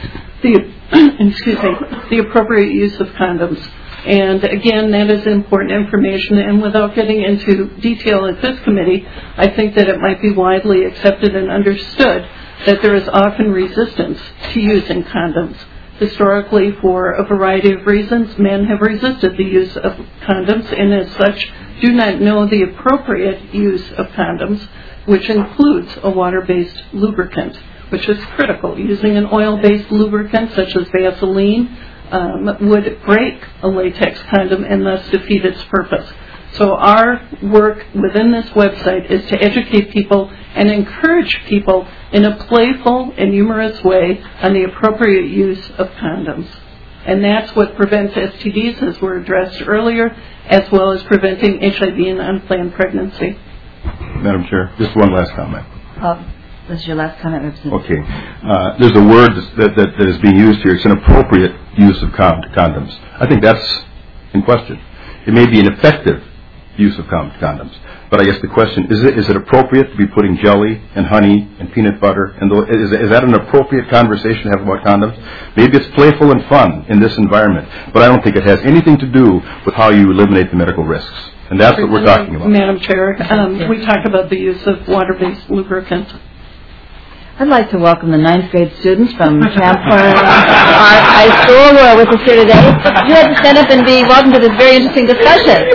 the appropriate use of condoms. And again, that is important information, and without getting into detail at this committee, I think that it might be widely accepted and understood that there is often resistance to using condoms. Historically, for a variety of reasons, men have resisted the use of condoms and as such do not know the appropriate use of condoms, which includes a water-based lubricant, which is critical. Using an oil-based lubricant such as Vaseline would break a latex condom and thus defeat its purpose. So our work within this website is to educate people and encourage people in a playful and humorous way on the appropriate use of condoms. And that's what prevents STDs, as were addressed earlier, as well as preventing HIV and unplanned pregnancy. Madam Chair, just one last comment. This is your last comment, Representative. Okay. There's a word that is being used here. It's an appropriate use of condoms. I think that's in question. It may be an effective use of condoms, but I guess the question is it appropriate to be putting jelly and honey and peanut butter? And is that an appropriate conversation to have about condoms? Maybe it's playful and fun in this environment, but I don't think it has anything to do with how you eliminate the medical risks. And that's what we're talking about. Madam Chair, we talked about the use of water-based lubricant. I'd like to welcome the 9th grade students from Champfort High School who are with us here today. You have to stand up and be welcome to this very interesting discussion.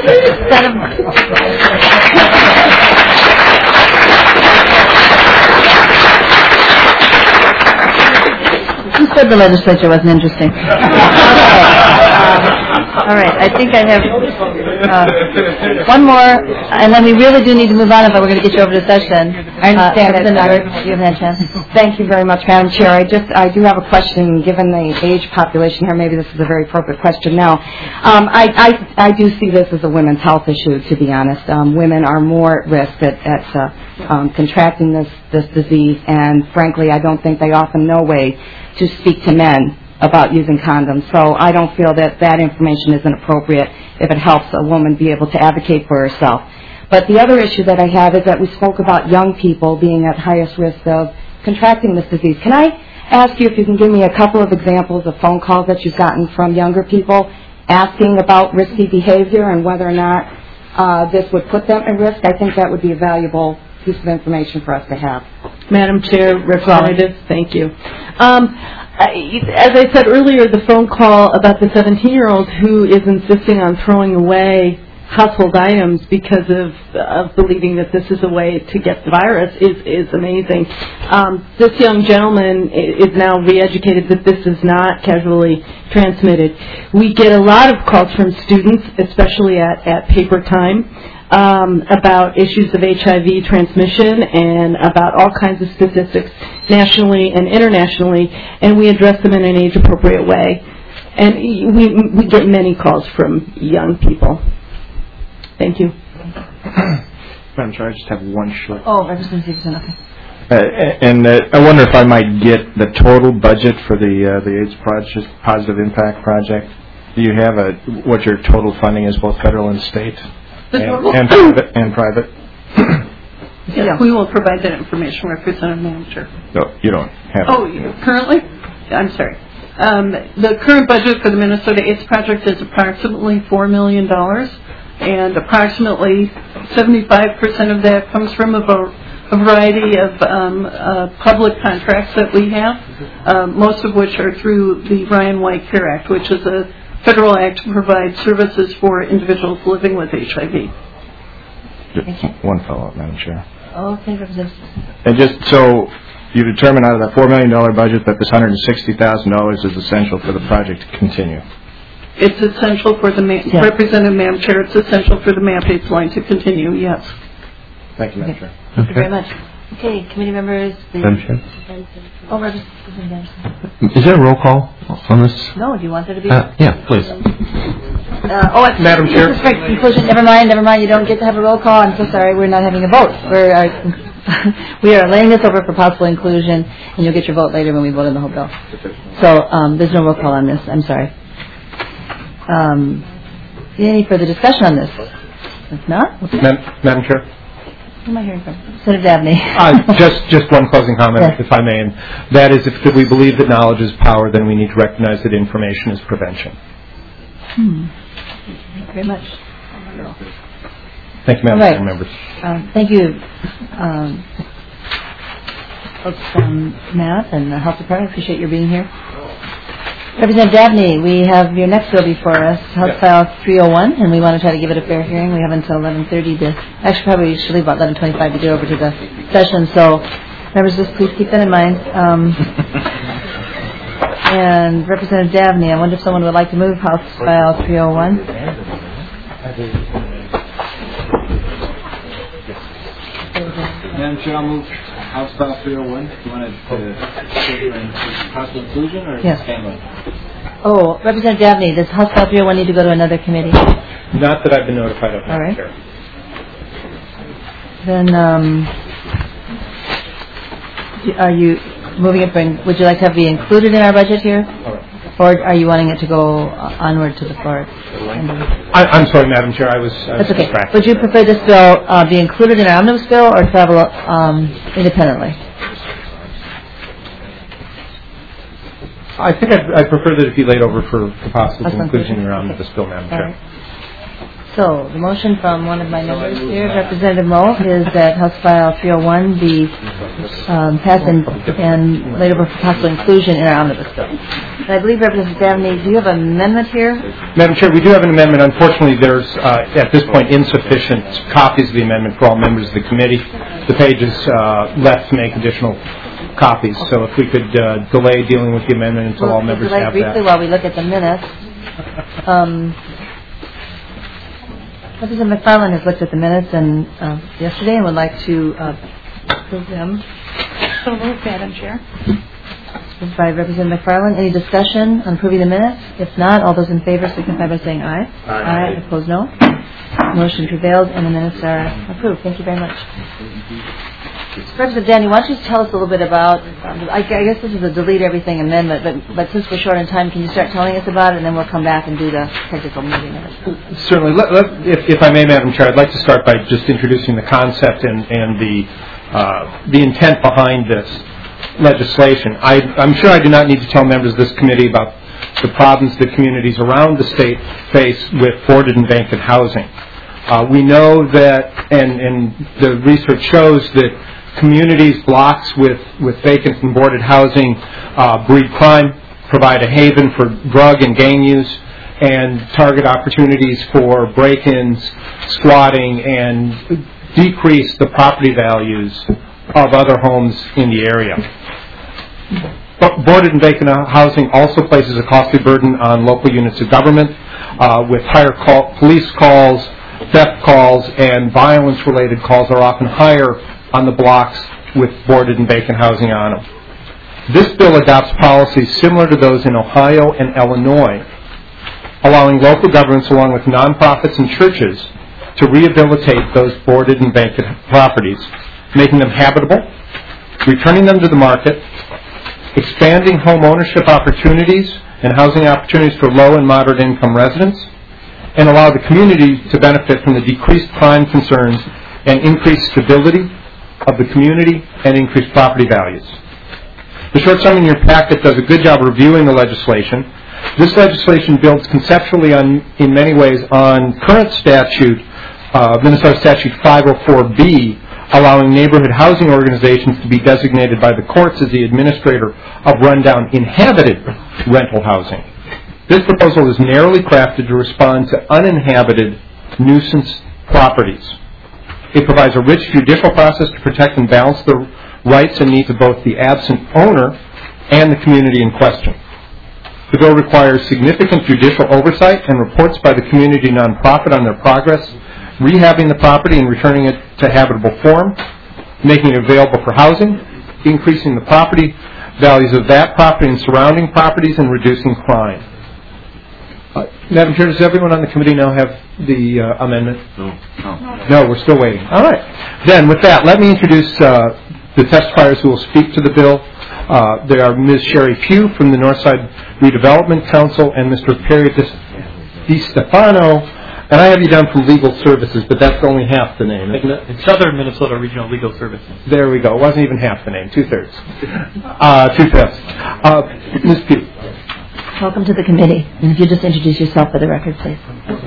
Who said the legislature wasn't interesting? All right, I think I have one more, and then we really do need to move on if we're going to get you over to session. I understand you haven't had a chance. Thank you very much, Madam Chair. I do have a question. Given the age population here, maybe this is a very appropriate question now. I do see this as a women's health issue, to be honest. Women are more at risk at contracting this disease, and frankly, I don't think they often know a way to speak to men about using condoms. So I don't feel that information isn't appropriate if it helps a woman be able to advocate for herself. But the other issue that I have is that we spoke about young people being at highest risk of contracting this disease. Can I ask you if you can give me a couple of examples of phone calls that you've gotten from younger people asking about risky behavior and whether or not this would put them at risk? I think that would be a valuable piece of information for us to have. Madam Chair, Representatives, thank you. As I said earlier, the phone call about the 17-year-old who is insisting on throwing away household items because of believing that this is a way to get the virus is amazing. This young gentleman is now re-educated that this is not casually transmitted. We get a lot of calls from students, especially at paper time, about issues of HIV transmission and about all kinds of statistics nationally and internationally, and we address them in an age-appropriate way. And we get many calls from young people. Thank you. Madam Chair, I just have one short. Oh, Representative Stevenson, okay. I wonder if I might get the total budget for the AIDS Project, Positive Impact Project. Do you have what your total funding is, both federal and state, and private? Yes, we will provide that information, Representative Manager. No, you don't have it. Currently? I'm sorry. The current budget for the Minnesota AIDS Project is approximately $4 million, and approximately 75% of that comes from a variety of public contracts that we have, most of which are through the Ryan White Care Act, which is a federal act to provide services for individuals living with HIV. One follow-up, Madam Chair. Okay, Representative. And just so you determine out of that $4 million budget that this $160,000 is essential for the project to continue. It's essential for the Representative Madam Chair. It's essential for the MAP AIDS line to continue. Yes. Thank you, Madam Chair. Thank you very much. Okay, committee members. Madam Chair? Oh, Representative Anderson. Is there a roll call on this? No, do you want there to be? Yeah, please. Madam Chair. This is right. Conclusion. Never mind. You don't get to have a roll call. I'm so sorry. We're not having a vote. We are laying this over for possible inclusion, and you'll get your vote later when we vote on the whole bill. So there's no roll call on this. I'm sorry. Any further discussion on this? If not, okay. Madam Chair. Who am I hearing from? Senator Dabney. Just one closing comment, yes, if I may, and that is if we believe that knowledge is power, then we need to recognize that information is prevention. Thank you very much. Thank you, Madam Chair, members. Thank you, folks from Matt and the Health Department. Appreciate your being here. Representative Dabney, we have your next bill before us, House File 301, and we want to try to give it a fair hearing. We have until 11:30 to, actually probably should leave about 11:25 to get over to the session. So, members, just please keep that in mind. And Representative Dabney, I wonder if someone would like to move House File 301. Madam Chair, I'll move House File 301. Do you want to possible inclusion or yes. family? Oh, Representative Dabney, does House File 301 need to go to another committee? Not that I've been notified of. All right. Chair. Then, are you moving it? Would you like to have it be included in our budget here? All right. Or are you wanting it to go onward to the floor? I'm sorry, Madam Chair. I was That's okay. distracted. Would you prefer this bill be included in our omnibus bill or travel independently? I think I'd prefer that it be laid over for possible inclusion in your omnibus bill, Madam Chair. Right. So, the motion from one of my members here, Representative Moe, is that House File 301 be passed and laid over for possible inclusion in our omnibus bill. And I believe, Representative Dabney, do you have an amendment here? Madam Chair, we do have an amendment. Unfortunately, there's, at this point, insufficient copies of the amendment for all members of the committee. The page is left to make additional copies. So if we could delay dealing with the amendment until all members have that. Briefly while we look at the minutes. Representative McFarland has looked at the minutes and yesterday and would like to approve them. So moved, Madam Chair. Moved by Representative McFarland. Any discussion on approving the minutes? If not, all those in favor signify by saying aye. Aye. Opposed, no. Motion prevailed and the minutes are approved. Thank you very much. Representative Danny, why don't you tell us a little bit about, I guess this is a delete everything amendment, but since we're short on time, can you start telling us about it, and then we'll come back and do the technical meeting of it. Certainly. If I may, Madam Chair, I'd like to start by just introducing the concept and the intent behind this legislation. I'm sure I do not need to tell members of this committee about the problems that communities around the state face with boarded and vacant housing. We know that, and the research shows that communities, blocks with vacant and boarded housing breed crime, provide a haven for drug and gang use, and target opportunities for break-ins, squatting, and decrease the property values of other homes in the area. Boarded and vacant housing also places a costly burden on local units of government with higher police calls, theft calls, and violence-related calls are often higher on the blocks with boarded and vacant housing on them. This bill adopts policies similar to those in Ohio and Illinois, allowing local governments along with nonprofits and churches to rehabilitate those boarded and vacant properties, making them habitable, returning them to the market, expanding home ownership opportunities and housing opportunities for low and moderate income residents, and allow the community to benefit from the decreased crime concerns and increased stability of the community and increased property values. The short summary in your packet does a good job reviewing the legislation. This legislation builds conceptually in many ways on current statute, Minnesota Statute 504B, allowing neighborhood housing organizations to be designated by the courts as the administrator of rundown inhabited rental housing. This proposal is narrowly crafted to respond to uninhabited nuisance properties. It provides a rich judicial process to protect and balance the rights and needs of both the absent owner and the community in question. The bill requires significant judicial oversight and reports by the community nonprofit on their progress, rehabbing the property and returning it to habitable form, making it available for housing, increasing the property values of that property and surrounding properties, and reducing crime. Madam Chair, does everyone on the committee now have the amendment? No, we're still waiting. All right. Then, with that, let me introduce the testifiers who will speak to the bill. They are Ms. Sherry Pugh from the Northside Redevelopment Council and Mr. Perry DiStefano. And I have you down from Legal Services, but that's only half the name, isn't it? It's Southern Minnesota Regional Legal Services. There we go. It wasn't even half the name. 2/3. 2/5. Ms. Pugh. Welcome to the committee. And if you just introduce yourself for the record, please.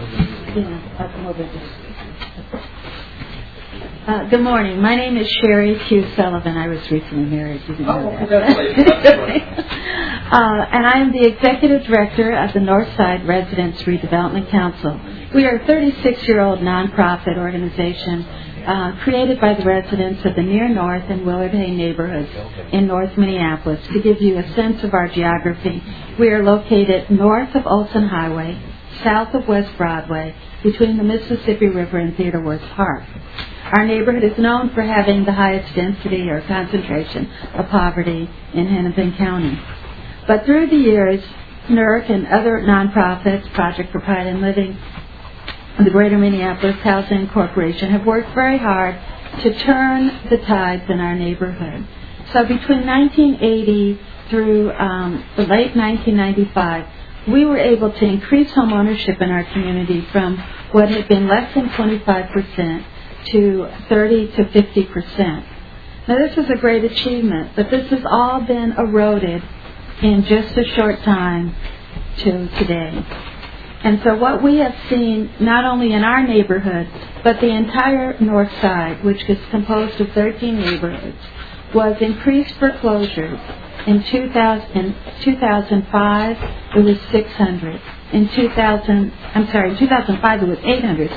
Good morning. My name is Sherry Pugh Sullivan. I was recently married. You didn't know that. And I am the Executive Director of the Northside Residents Redevelopment Council. We are a 36-year-old nonprofit organization created by the residents of the Near North and Willard Hay neighborhoods in North Minneapolis. To give you a sense of our geography, we are located north of Olson Highway, south of West Broadway, between the Mississippi River and Theodore Wirth Park. Our neighborhood is known for having the highest density or concentration of poverty in Hennepin County. But through the years, NERC and other nonprofits, Project for Pride in Living, and the Greater Minneapolis Housing Corporation have worked very hard to turn the tides in our neighborhood. So between 1980 through the late 1995, we were able to increase home ownership in our community from what had been less than 25% to 30 to 50%. Now this was a great achievement, but this has all been eroded in just a short time to today. And so what we have seen, not only in our neighborhood, but the entire North Side, which is composed of 13 neighborhoods, was increased foreclosures. In 2005, it was 600. In 2005, it was 800.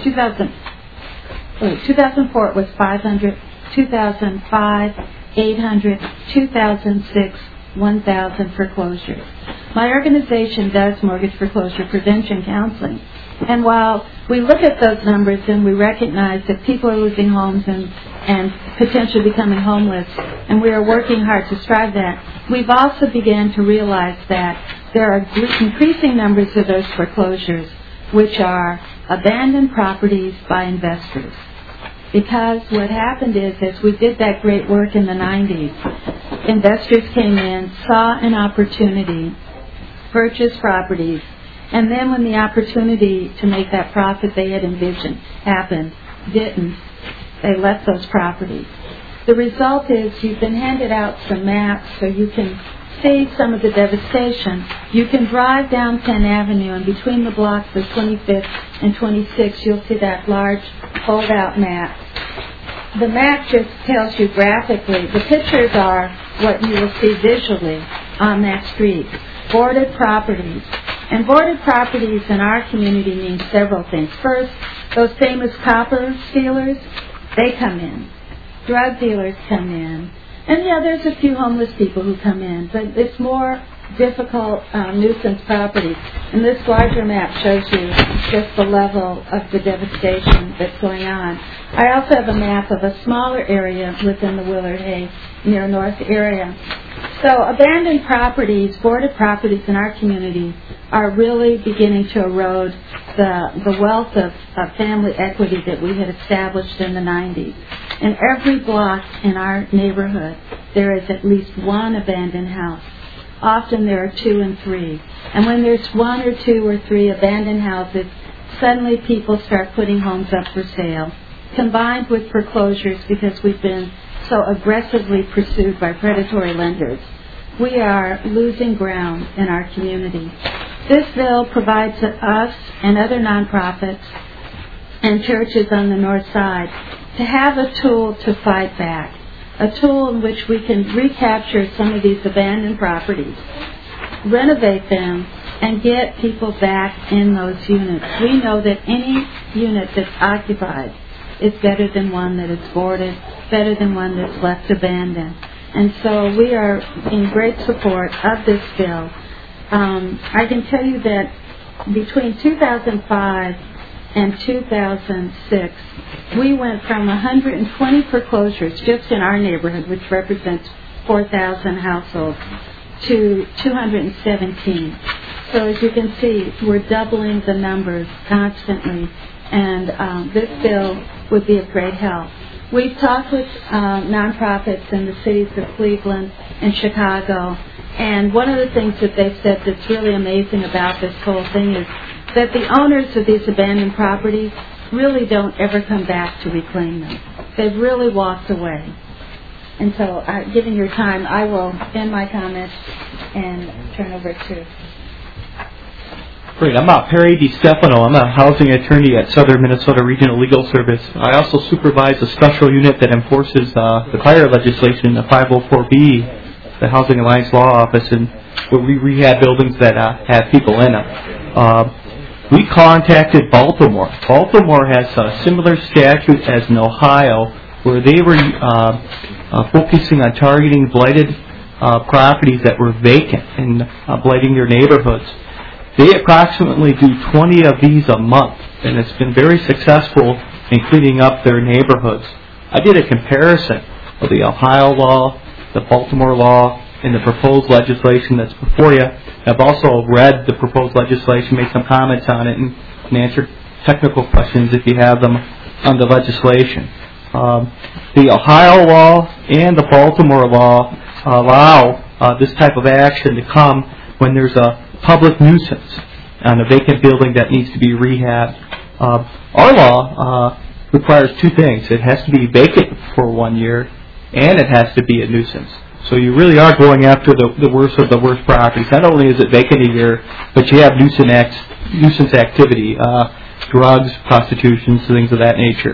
2004, it was 500. 2005, 800. 2006, 1,000 foreclosures. My organization does mortgage foreclosure prevention counseling. And while we look at those numbers and we recognize that people are losing homes and potentially becoming homeless, and we are working hard to strive that, we've also begun to realize that there are increasing numbers of those foreclosures which are abandoned properties by investors. Because what happened is, as we did that great work in the 90s, investors came in, saw an opportunity, purchased properties, and then when the opportunity to make that profit they had envisioned happened, didn't, they left those properties. The result is you've been handed out some maps so you can see some of the devastation. You can drive down Penn Avenue, and between the blocks of 25th and 26th, you'll see that large fold-out map. the map just tells you graphically. The pictures are what you will see visually on that street. Boarded properties. And boarded properties in our community means several things. First, those famous copper stealers, they come in. Drug dealers come in. And yeah, there's a few homeless people who come in, but it's more difficult nuisance properties. And this larger map shows you just the level of the devastation that's going on. I also have a map of a smaller area within the Willard Hay near North area. So abandoned properties, boarded properties in our community are really beginning to erode the wealth of family equity that we had established in the 90s. In every block in our neighborhood, there is at least one abandoned house. Often there are 2 and 3. And when there's 1 or 2 or 3 abandoned houses, suddenly people start putting homes up for sale, combined with foreclosures because we've been so aggressively pursued by predatory lenders. We are losing ground in our community. This bill provides us and other nonprofits and churches on the north side to have a tool to fight back, a tool in which we can recapture some of these abandoned properties, renovate them, and get people back in those units. We know that any unit that's occupied is better than one that is boarded, better than one that's left abandoned. And so we are in great support of this bill. I can tell you that between 2005 and 2006, we went from 120 foreclosures just in our neighborhood, which represents 4,000 households, to 217. So as you can see, we're doubling the numbers constantly, and this bill would be of great help. We've talked with nonprofits in the cities of Cleveland and Chicago, and one of the things that they've said that's really amazing about this whole thing is that the owners of these abandoned properties really don't ever come back to reclaim them. They've really walked away. And so, given your time, I will end my comments and turn over to... Great. I'm Perry DiStefano. I'm a housing attorney at Southern Minnesota Regional Legal Service. I also supervise a special unit that enforces the fire legislation, the 504B, the Housing Alliance Law Office, and where we rehab buildings that have people in them. We contacted Baltimore. Baltimore has a similar statute as in Ohio, where they were focusing on targeting blighted properties that were vacant and blighting their neighborhoods. They approximately do 20 of these a month, and it's been very successful in cleaning up their neighborhoods. I did a comparison of the Ohio law, the Baltimore law, and the proposed legislation that's before you. I've also read the proposed legislation, made some comments on it, and answered technical questions if you have them on the legislation. The Ohio law and the Baltimore law allow this type of action to come when there's a public nuisance on a vacant building that needs to be rehabbed. Our law requires 2 things. It has to be vacant for 1 year, and it has to be a nuisance. So you really are going after the worst of the worst properties. Not only is it vacant a year, but you have nuisance activity, drugs, prostitution, things of that nature.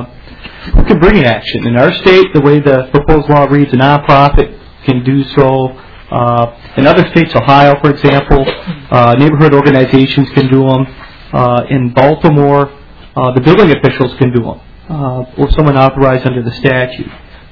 We can bring an action. In our state, the way the proposed law reads, a nonprofit can do so. In other states, Ohio, for example, neighborhood organizations can do them. In Baltimore, the building officials can do them, or someone authorized under the statute.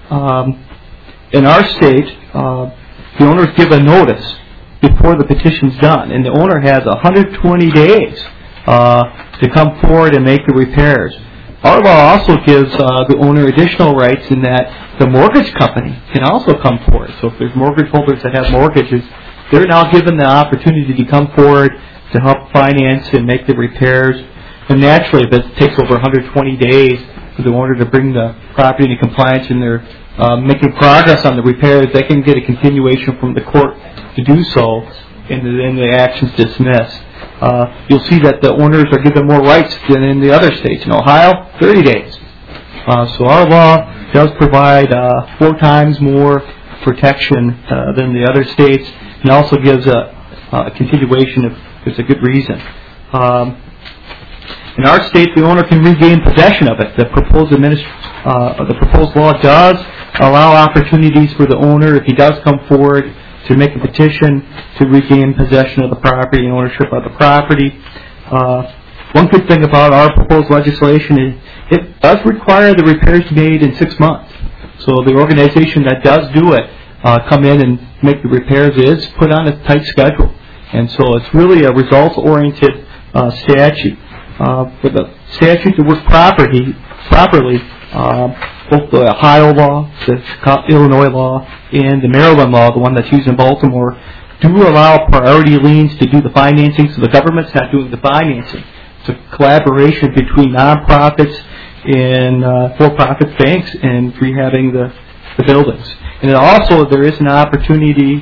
In our state, the owners give a notice before the petition's done, and the owner has 120 days to come forward and make the repairs. Our law also gives the owner additional rights in that the mortgage company can also come forward. So if there's mortgage holders that have mortgages, they're now given the opportunity to come forward to help finance and make the repairs. And naturally, if it takes over 120 days for the owner to bring the property into compliance and they're making progress on the repairs, they can get a continuation from the court to do so, and then the action's dismissed. You'll see that the owners are given more rights than in the other states. In Ohio, 30 days. So our law does provide 4 times more protection than the other states, and also gives a continuation if there's a good reason. In our state, the owner can regain possession of it. The proposed law does allow opportunities for the owner, if he does come forward, to make a petition to regain possession of the property and ownership of the property. One good thing about our proposed legislation is it does require the repairs made in 6 months. So the organization that does do it, come in and make the repairs, is put on a tight schedule. And so it's really a results-oriented statute. For the statute to work properly, both the Ohio law, the Illinois law, and the Maryland law, the one that's used in Baltimore, do allow priority liens to do the financing, so the government's not doing the financing. It's a collaboration between nonprofits and for-profit banks in rehabbing the buildings. And then also there is an opportunity,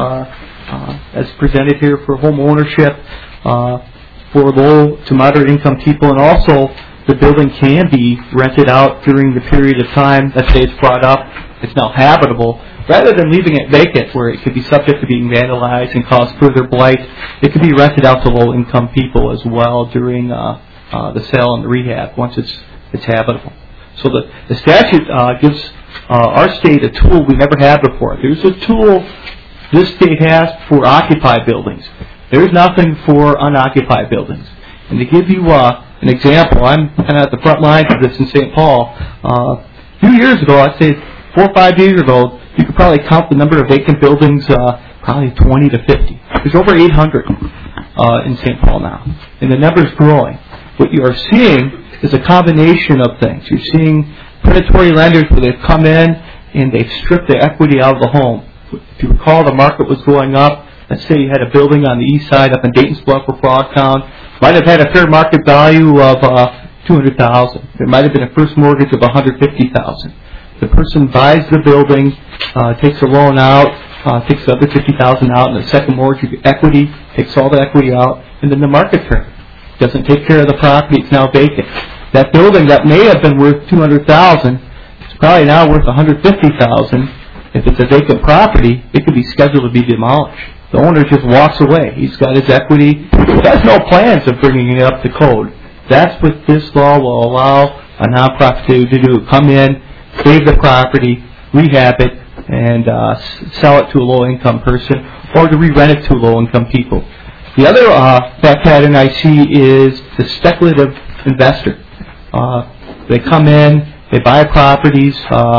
as presented here, for home ownership for low to moderate income people, and also the building can be rented out during the period of time, let's say it's brought up, it's now habitable, rather than leaving it vacant where it could be subject to being vandalized and cause further blight. It could be rented out to low income people as well during the sale and the rehab once it's habitable. So the statute gives our state a tool we never had before. There's a tool this state has for occupied buildings. There's nothing for unoccupied buildings. And to give you an example, I'm kind of at the front lines of this in St. Paul. A few years ago, I'd say 4 or 5 years ago, you could probably count the number of vacant buildings probably 20 to 50. There's over 800 in St. Paul now, and the number's growing. What you are seeing is a combination of things. You're seeing predatory lenders where they've come in and they've stripped the equity out of the home. If you recall, the market was going up. Let's say you had a building on the east side up in Dayton's Bluff or Frogtown. Might have had a fair market value of $200,000. There might have been a first mortgage of $150,000. The person buys the building, takes a loan out, takes the other $50,000 out, and the second mortgage equity, takes all the equity out, and then the market turns. Doesn't take care of the property, it's now vacant. That building that may have been worth $200,000 is probably now worth $150,000. If it's a vacant property, it could be scheduled to be demolished. The owner just walks away. He's got his equity. He has no plans of bringing it up to code. That's what this law will allow a nonprofit to do. Come in, save the property, rehab it, and sell it to a low-income person, or to re-rent it to low-income people. The other fact pattern I see is the speculative investor. They come in, they buy properties,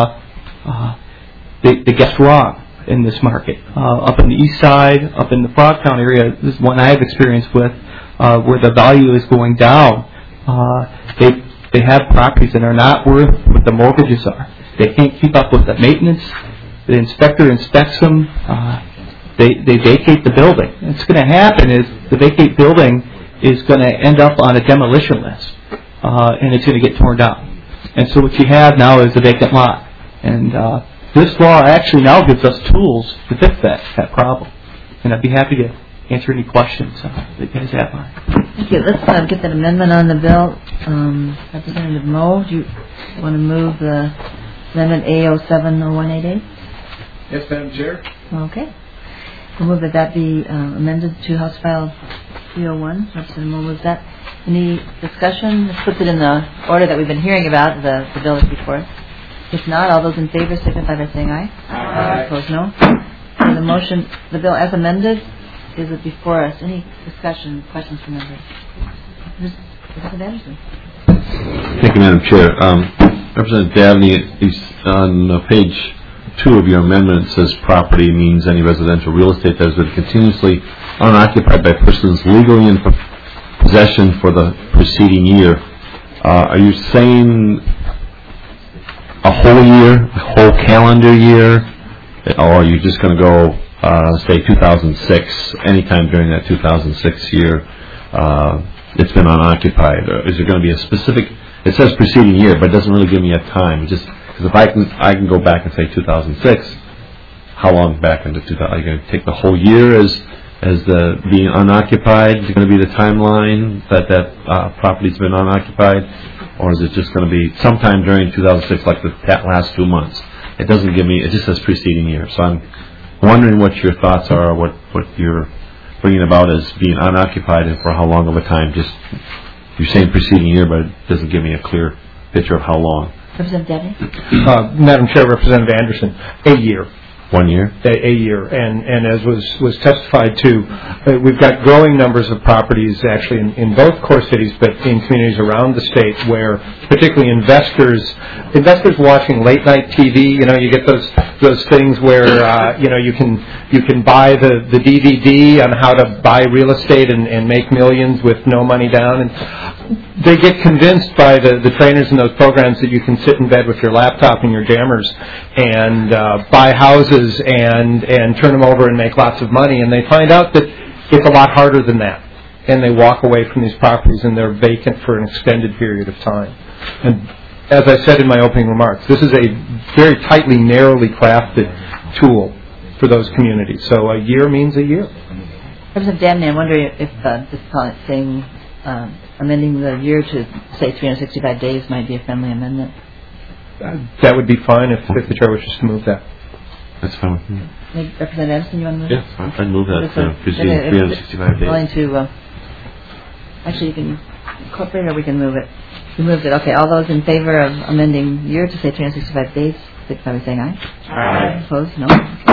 they guess wrong in this market. Up in the east side, up in the Frogtown area, this is one I have experience with, where the value is going down. They have properties that are not worth what the mortgages are. They can't keep up with the maintenance. The inspector inspects them. They vacate the building. What's going to happen is the vacate building is going to end up on a demolition list, and it's going to get torn down. And so what you have now is a vacant lot. And this law actually now gives us tools to fix that problem. And I'd be happy to answer any questions that you guys have on it. Thank you. Let's get that amendment on the bill. Representative Moe, do you want to move the amendment A070188? Yes, Madam Chair. Okay. We'll move that be amended to House File 301. Representative Moe moves that. Any discussion? Let's put it in the order that we've been hearing about. The bill is before us. If not, all those in favor signify by saying aye. Aye. Opposed, no. So the motion, the bill as amended, is it before us? Any discussion, questions from members? Representative Anderson. Thank you, Madam Chair. Representative Dabney, on page 2 of your amendment, it says property means any residential real estate that has been continuously unoccupied by persons legally in possession for the preceding year. Are you saying a whole year, a whole calendar year, or are you just going to go, say, 2006, anytime during that 2006 year, it's been unoccupied? Or is there going to be a specific, it says preceding year, but it doesn't really give me a time. Just because if I can go back and say 2006, how long back into 2000? Are you going to take the whole year as the being unoccupied? Is it going to be the timeline that property's been unoccupied? Or is it just going to be sometime during 2006, like that last 2 months? It doesn't give me, it just says preceding year. So I'm wondering what your thoughts are, what you're bringing about as being unoccupied and for how long of a time, just You're saying preceding year, but it doesn't give me a clear picture of how long. Representative Devney? Madam Chair, Representative Anderson, a year. 1 year? A year. And as was testified to, we've got growing numbers of properties actually in both core cities, but in communities around the state where particularly investors watching late night TV, you get those things where, you can buy the DVD on how to buy real estate and make millions with no money down. And they get convinced by the trainers in those programs that you can sit in bed with your laptop and your jammers and buy houses and turn them over and make lots of money, and they find out that it's a lot harder than that, and they walk away from these properties and they're vacant for an extended period of time. And as I said in my opening remarks, this is a very tightly, narrowly crafted tool for those communities. So a year means a year. Representative Devney, I wonder if just saying amending the year to say 365 days might be a friendly amendment. That would be fine if the chair wishes to move that. That's fine with me. Representative Anderson, you want to move it? Yes, I'd move that preceding 365 days. Willing to, actually you can incorporate it or we can move it. You moved it. Okay, all those in favor of amending year to say 365 days, signify by saying aye. Aye. Opposed? No.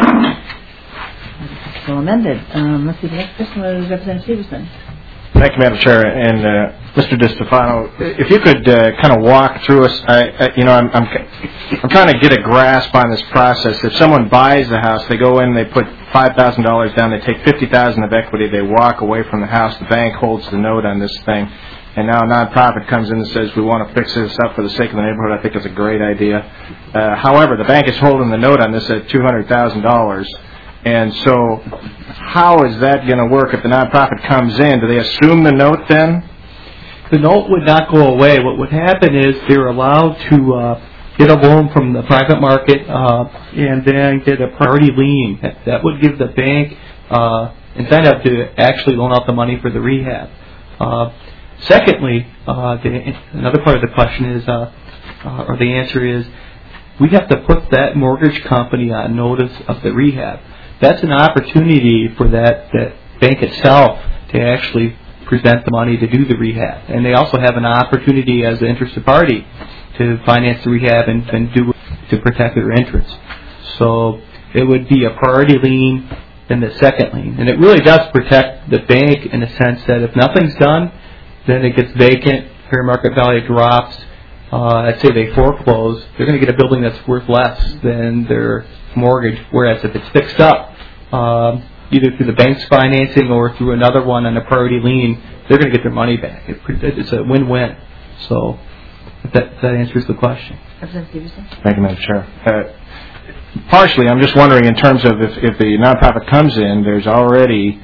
So amended. Let's see, the next person was Representative Stevenson. Thank you, Madam Chair. And Mr. DiStefano, if you could kind of walk through us, I'm trying to get a grasp on this process. If someone buys the house, they go in, they put $5,000 down, they take $50,000 of equity, they walk away from the house, the bank holds the note on this thing, and now a nonprofit comes in and says, we want to fix this up for the sake of the neighborhood. I think it's a great idea. However, the bank is holding the note on this at $200,000. And so how is that going to work if the nonprofit comes in? Do they assume the note then? The note would not go away. What would happen is they're allowed to get a loan from the private market and then get a priority lien. That would give the bank incentive to actually loan out the money for the rehab. Secondly, another part of the question is, or the answer is, we have to put that mortgage company on notice of the rehab. That's an opportunity for that bank itself to actually present the money to do the rehab. And they also have an opportunity as an interested party to finance the rehab and do it to protect their interests. So it would be a priority lien and the second lien. And it really does protect the bank in the sense that if nothing's done, then it gets vacant, fair market value drops. Let's say they foreclose, they're going to get a building that's worth less than their mortgage. Whereas if it's fixed up, either through the bank's financing or through another one on a priority lien, they're going to get their money back. It's a win-win. So that answers the question. Representative Stevenson? Thank you, Madam Chair. Partially, I'm just wondering in terms of if the nonprofit comes in, there's already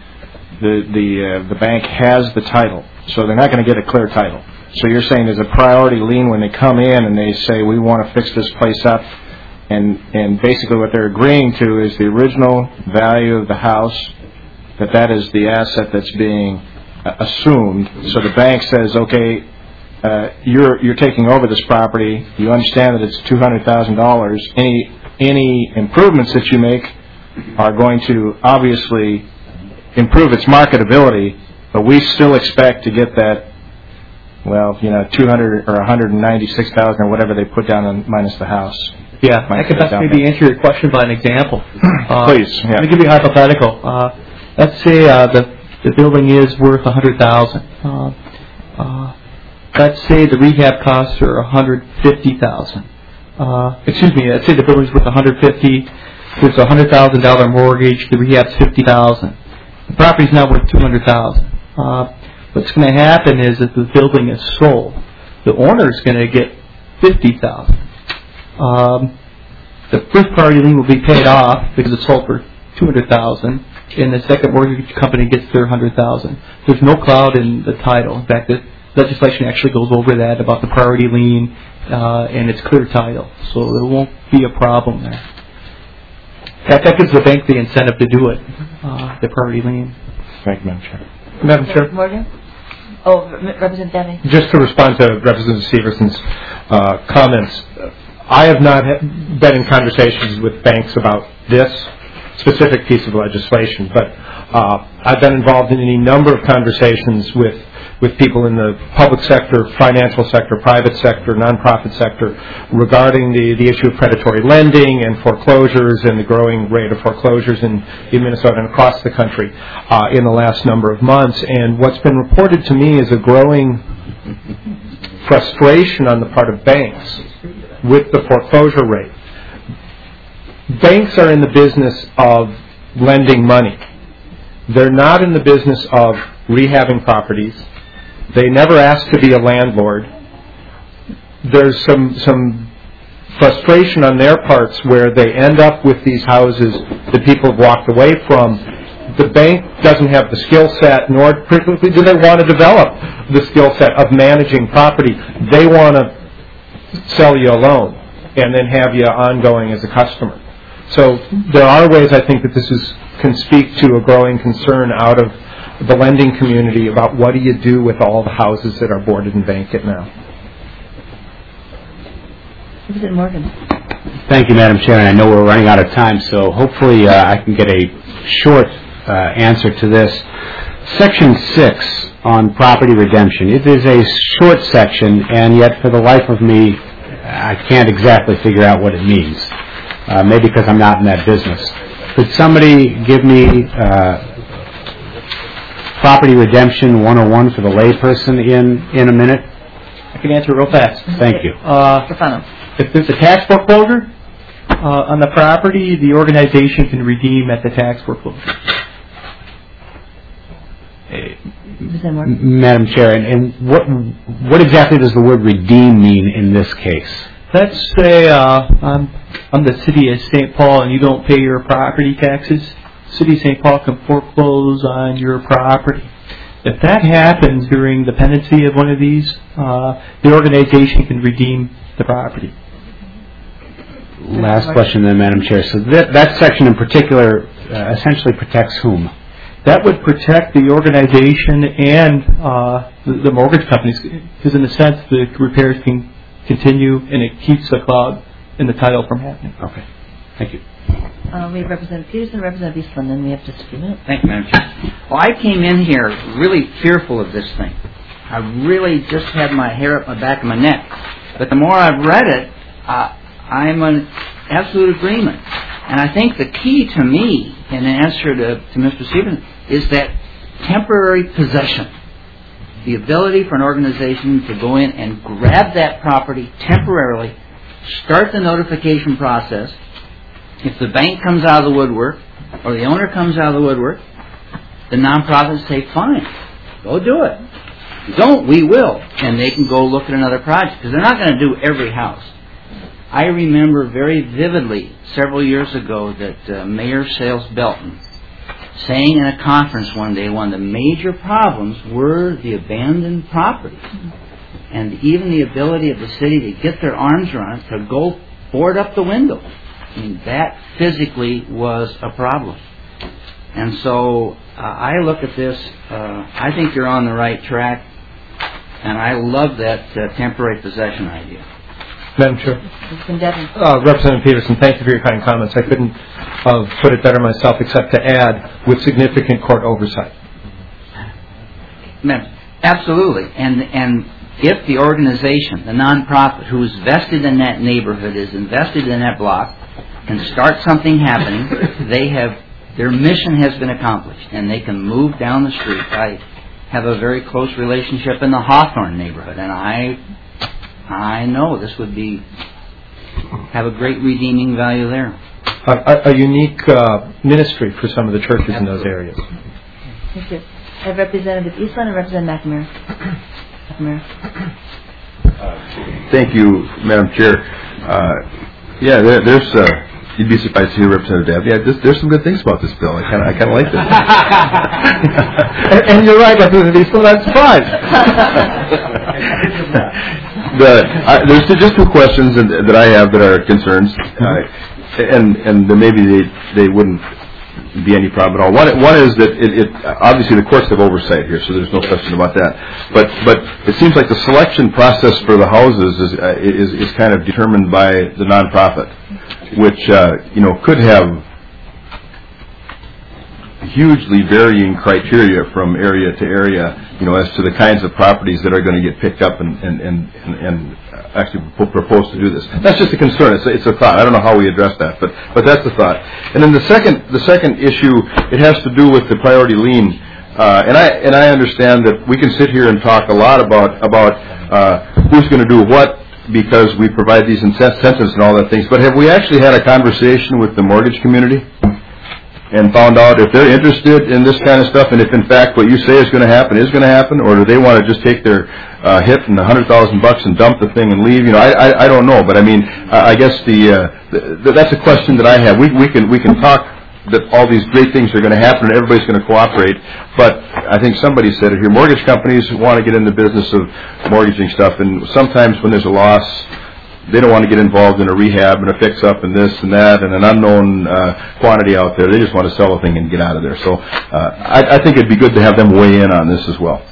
the bank has the title, so they're not going to get a clear title. So you're saying there's a priority lien when they come in and they say, we want to fix this place up, and basically what they're agreeing to is the original value of the house, that is the asset that's being assumed. So the bank says, okay, you're taking over this property, you understand that it's $200,000, any improvements that you make are going to obviously improve its marketability, but we still expect to get that, well, 200 or 196,000 or whatever they put down on minus the house. Yeah, I could best maybe answer your question by an example. Please. Yeah. Let me give you a hypothetical. Let's say the building is worth $100,000. Let's say the rehab costs are $150,000. Excuse me. Let's say the building's worth $150,000. There's a $100,000 mortgage. The rehab's $50,000. The property's now worth $200,000. What's going to happen is if the building is sold, the owner is going to get $50,000. The first priority lien will be paid off because it's sold for $200,000, and the second mortgage company gets their $100,000. There's no cloud in the title. In fact, the legislation actually goes over that about the priority lien and its clear title, so there won't be a problem there. That gives the bank the incentive to do it, the priority lien. Thank you, Madam Chair. Madam Chair. Morgan? Oh, Representative Devney. Just to respond to Representative Stevenson's comments, I have not been in conversations with banks about this specific piece of legislation, but I've been involved in any number of conversations with with people in the public sector, financial sector, private sector, nonprofit sector regarding the issue of predatory lending and foreclosures and the growing rate of foreclosures in Minnesota and across the country in the last number of months. And what's been reported to me is a growing frustration on the part of banks with the foreclosure rate. Banks are in the business of lending money. They're not in the business of rehabbing properties. They never ask to be a landlord. There's some frustration on their parts where they end up with these houses that people have walked away from. The bank doesn't have the skill set, nor particularly do they want to develop the skill set of managing property. They want to sell you a loan and then have you ongoing as a customer. So there are ways I think that this can speak to a growing concern out of the lending community about what do you do with all the houses that are boarded and banked now. Representative Morgan. Thank you, Madam Chair. And I know we're running out of time, so hopefully I can get a short answer to this. Section 6 on property redemption. It is a short section, and yet for the life of me, I can't exactly figure out what it means. Maybe because I'm not in that business. Could somebody give me property redemption 101 for the layperson in a minute? I can answer real fast. Thank you. If there's a tax foreclosure on the property, the organization can redeem at the tax foreclosure. Madam Chair, and what exactly does the word redeem mean in this case? Let's say I'm the city of St. Paul and you don't pay your property taxes. City of St. Paul can foreclose on your property. If that happens during the pendency of one of these, the organization can redeem the property. Last question then, Madam Chair. So that section in particular essentially protects whom? That would protect the organization and the mortgage companies, because in a sense the repairs can continue and it keeps the cloud in the title from happening. Okay. Thank you. We have Representative Peterson, Representative Eastland, and we have just a few minutes. Thank you, Madam Chair. Well, I came in here really fearful of this thing. I really just had my hair up my back of my neck. But the more I've read it, I'm in absolute agreement. And I think the key to me, in answer to Mr. Stevens, is that temporary possession. The ability for an organization to go in and grab that property temporarily, start the notification process. If the bank comes out of the woodwork, or the owner comes out of the woodwork, the nonprofits say, fine, go do it. If you don't, we will. And they can go look at another project, because they're not going to do every house. I remember very vividly several years ago that Mayor Sales Belton saying in a conference one day one of the major problems were the abandoned properties. And even the ability of the city to get their arms around it, to go board up the windows. I mean, that physically was a problem. And so I look at this, I think you're on the right track, and I love that temporary possession idea. Madam Chair. Representative Peterson, thank you for your kind comments. I couldn't put it better myself except to add, with significant court oversight. Absolutely. And if the organization, the nonprofit, who is vested in that neighborhood, is invested in that block, can start something happening, their mission has been accomplished, and they can move down the street. I have a very close relationship in the Hawthorne neighborhood, and I know this would have a great redeeming value there. A unique ministry for some of the churches in those areas. Thank you. I have Representative Eastland and Representative McNamara. Thank you, Madam Chair. There's you'd be surprised to hear Representative Dabney. There's some good things about this bill. I kind of like this. And you're right, Representative Eastland. I'm surprised. There's just two questions that I have that are concerns, and maybe they wouldn't be any problem at all. One is that it obviously the courts have oversight here, so there's no question about that. But it seems like the selection process for the houses is kind of determined by the nonprofit, which could have hugely varying criteria from area to area, as to the kinds of properties that are going to get picked up and actually propose to do this. That's just a concern. It's a thought. I don't know how we address that, but that's the thought. And then the second issue, it has to do with the priority lien. And I understand that we can sit here and talk a lot about who's going to do what, because we provide these incentives and all that things. But have we actually had a conversation with the mortgage community and found out if they're interested in this kind of stuff, and if in fact what you say is going to happen, or do they want to just take their hit and $100,000 and dump the thing and leave? I don't know, but I mean, I guess that's a question that I have. We can talk that all these great things are going to happen and everybody's going to cooperate, but I think somebody said it here, mortgage companies want to get in the business of mortgaging stuff, and sometimes when there's a loss, they don't want to get involved in a rehab and a fix-up and this and that and an unknown quantity out there. They just want to sell a thing and get out of there. So I think it'd be good to have them weigh in on this as well.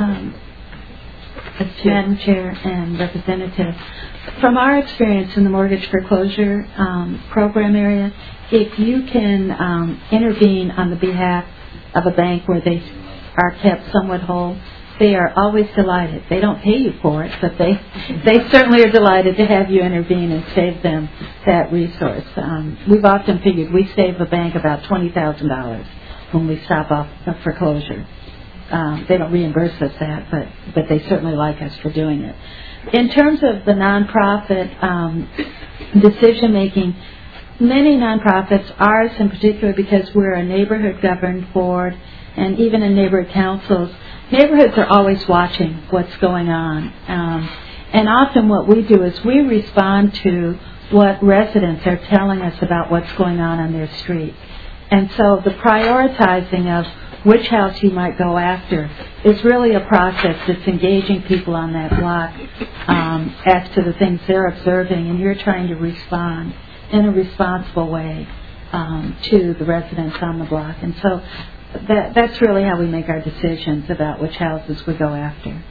Madam Chair and Representative, from our experience in the mortgage foreclosure program area, if you can intervene on the behalf of a bank where they are kept somewhat whole, they are always delighted. They don't pay you for it, but they certainly are delighted to have you intervene and save them that resource. We've often figured we save a bank about $20,000 when we stop off a foreclosure. They don't reimburse us that, but they certainly like us for doing it. In terms of the nonprofit decision making, many nonprofits, ours in particular, because we're a neighborhood governed board and even in neighborhood councils, neighborhoods are always watching what's going on. And often what we do is we respond to what residents are telling us about what's going on their street. And so the prioritizing of which house you might go after is really a process that's engaging people on that block as to the things they're observing, and you're trying to respond in a responsible way to the residents on the block. And so that's really how we make our decisions about which houses we go after.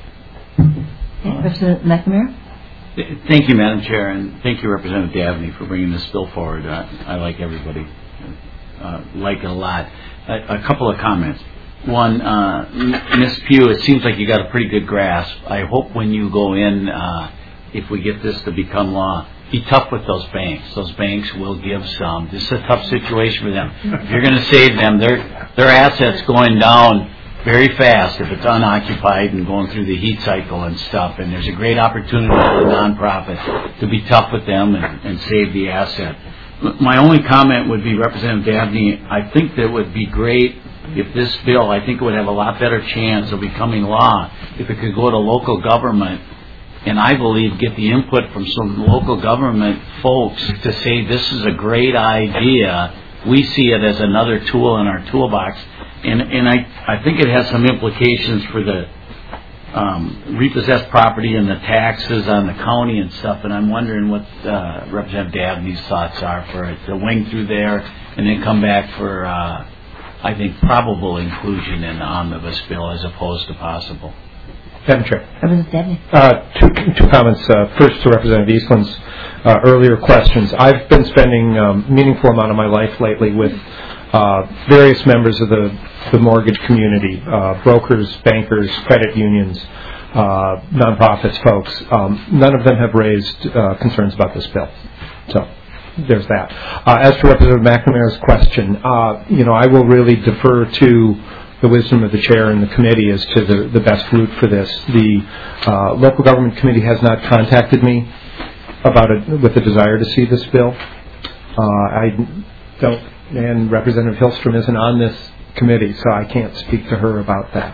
Representative McNamara? Thank you, Madam Chair, and thank you, Representative Dabney, for bringing this bill forward. I like everybody. Like it a lot. A couple of comments. One, Ms. Pugh, it seems like you got a pretty good grasp. I hope when you go in, if we get this to become law, be tough with those banks. Those banks will give some. This is a tough situation for them. If you're going to save them, their assets going down very fast if it's unoccupied and going through the heat cycle and stuff. And there's a great opportunity for a nonprofit to be tough with them and save the asset. My only comment would be, Representative Dabney, I think that would be great if this bill, I think it would have a lot better chance of becoming law if it could go to local government, and I believe get the input from some local government folks to say this is a great idea. We see it as another tool in our toolbox, and I think it has some implications for the repossessed property and the taxes on the county and stuff, and I'm wondering what Representative Dabney's thoughts are for it to wing through there and then come back for, I think, probable inclusion in the omnibus bill as opposed to possible. Madam Chair. Representative Dabney. Two comments. First to Representative Eastland's earlier questions. I've been spending a meaningful amount of my life lately with various members of the mortgage community, brokers, bankers, credit unions, nonprofits folks. None of them have raised concerns about this bill. So there's that. As to Representative McNamara's question, I will really defer to the wisdom of the chair and the committee as to the best route for this. The local government committee has not contacted me about it with a desire to see this bill. I don't, and Representative Hillstrom isn't on this committee, so I can't speak to her about that.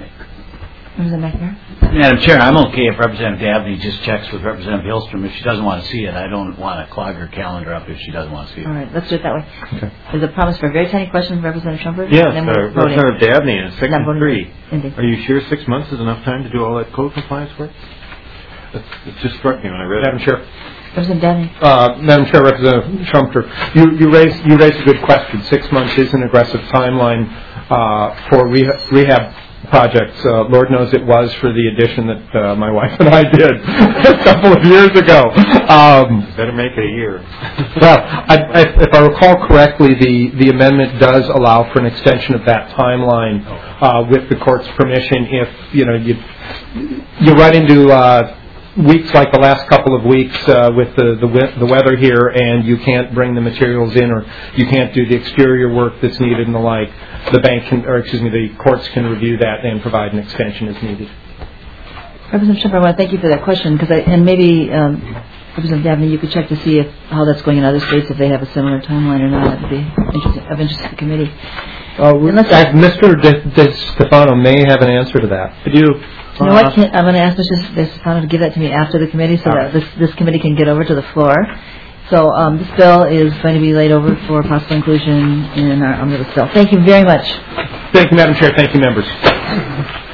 Madam Chair, I'm okay if Representative Dabney just checks with Representative Hillstrom. If she doesn't want to see it, I don't want to clog her calendar up if she doesn't want to see it. All right, let's do it that way. Okay. There's a promise for a very tiny question from Representative Shumpert. Yes, Representative Dabney in Section 3. Indeed. Are you sure 6 months is enough time to do all that code compliance work? It just struck me when I read it. Madam Chair. Representative Dabney. Madam Chair, Representative Shumpert, you raised a good question. 6 months is an aggressive timeline for rehab projects. Lord knows it was for the addition that my wife and I did a couple of years ago. Better make it a year. Well, if I recall correctly, the amendment does allow for an extension of that timeline with the court's permission. If you run into weeks like the last couple of weeks with the weather here, and you can't bring the materials in, or you can't do the exterior work that's needed and the like, the courts can review that and provide an extension as needed. Representative Schimpfer, I want to thank you for that question, and maybe Representative Dabney, you could check to see how that's going in other states, if they have a similar timeline or not. It would be of interest to the committee. Mr. DeStefano may have an answer to that. I do. You know what? I'm going to ask Mr. DeStefano to give that to me after the committee, so that this committee can get over to the floor. So this bill is going to be laid over for possible inclusion in our omnibus bill. Thank you very much. Thank you, Madam Chair. Thank you, members.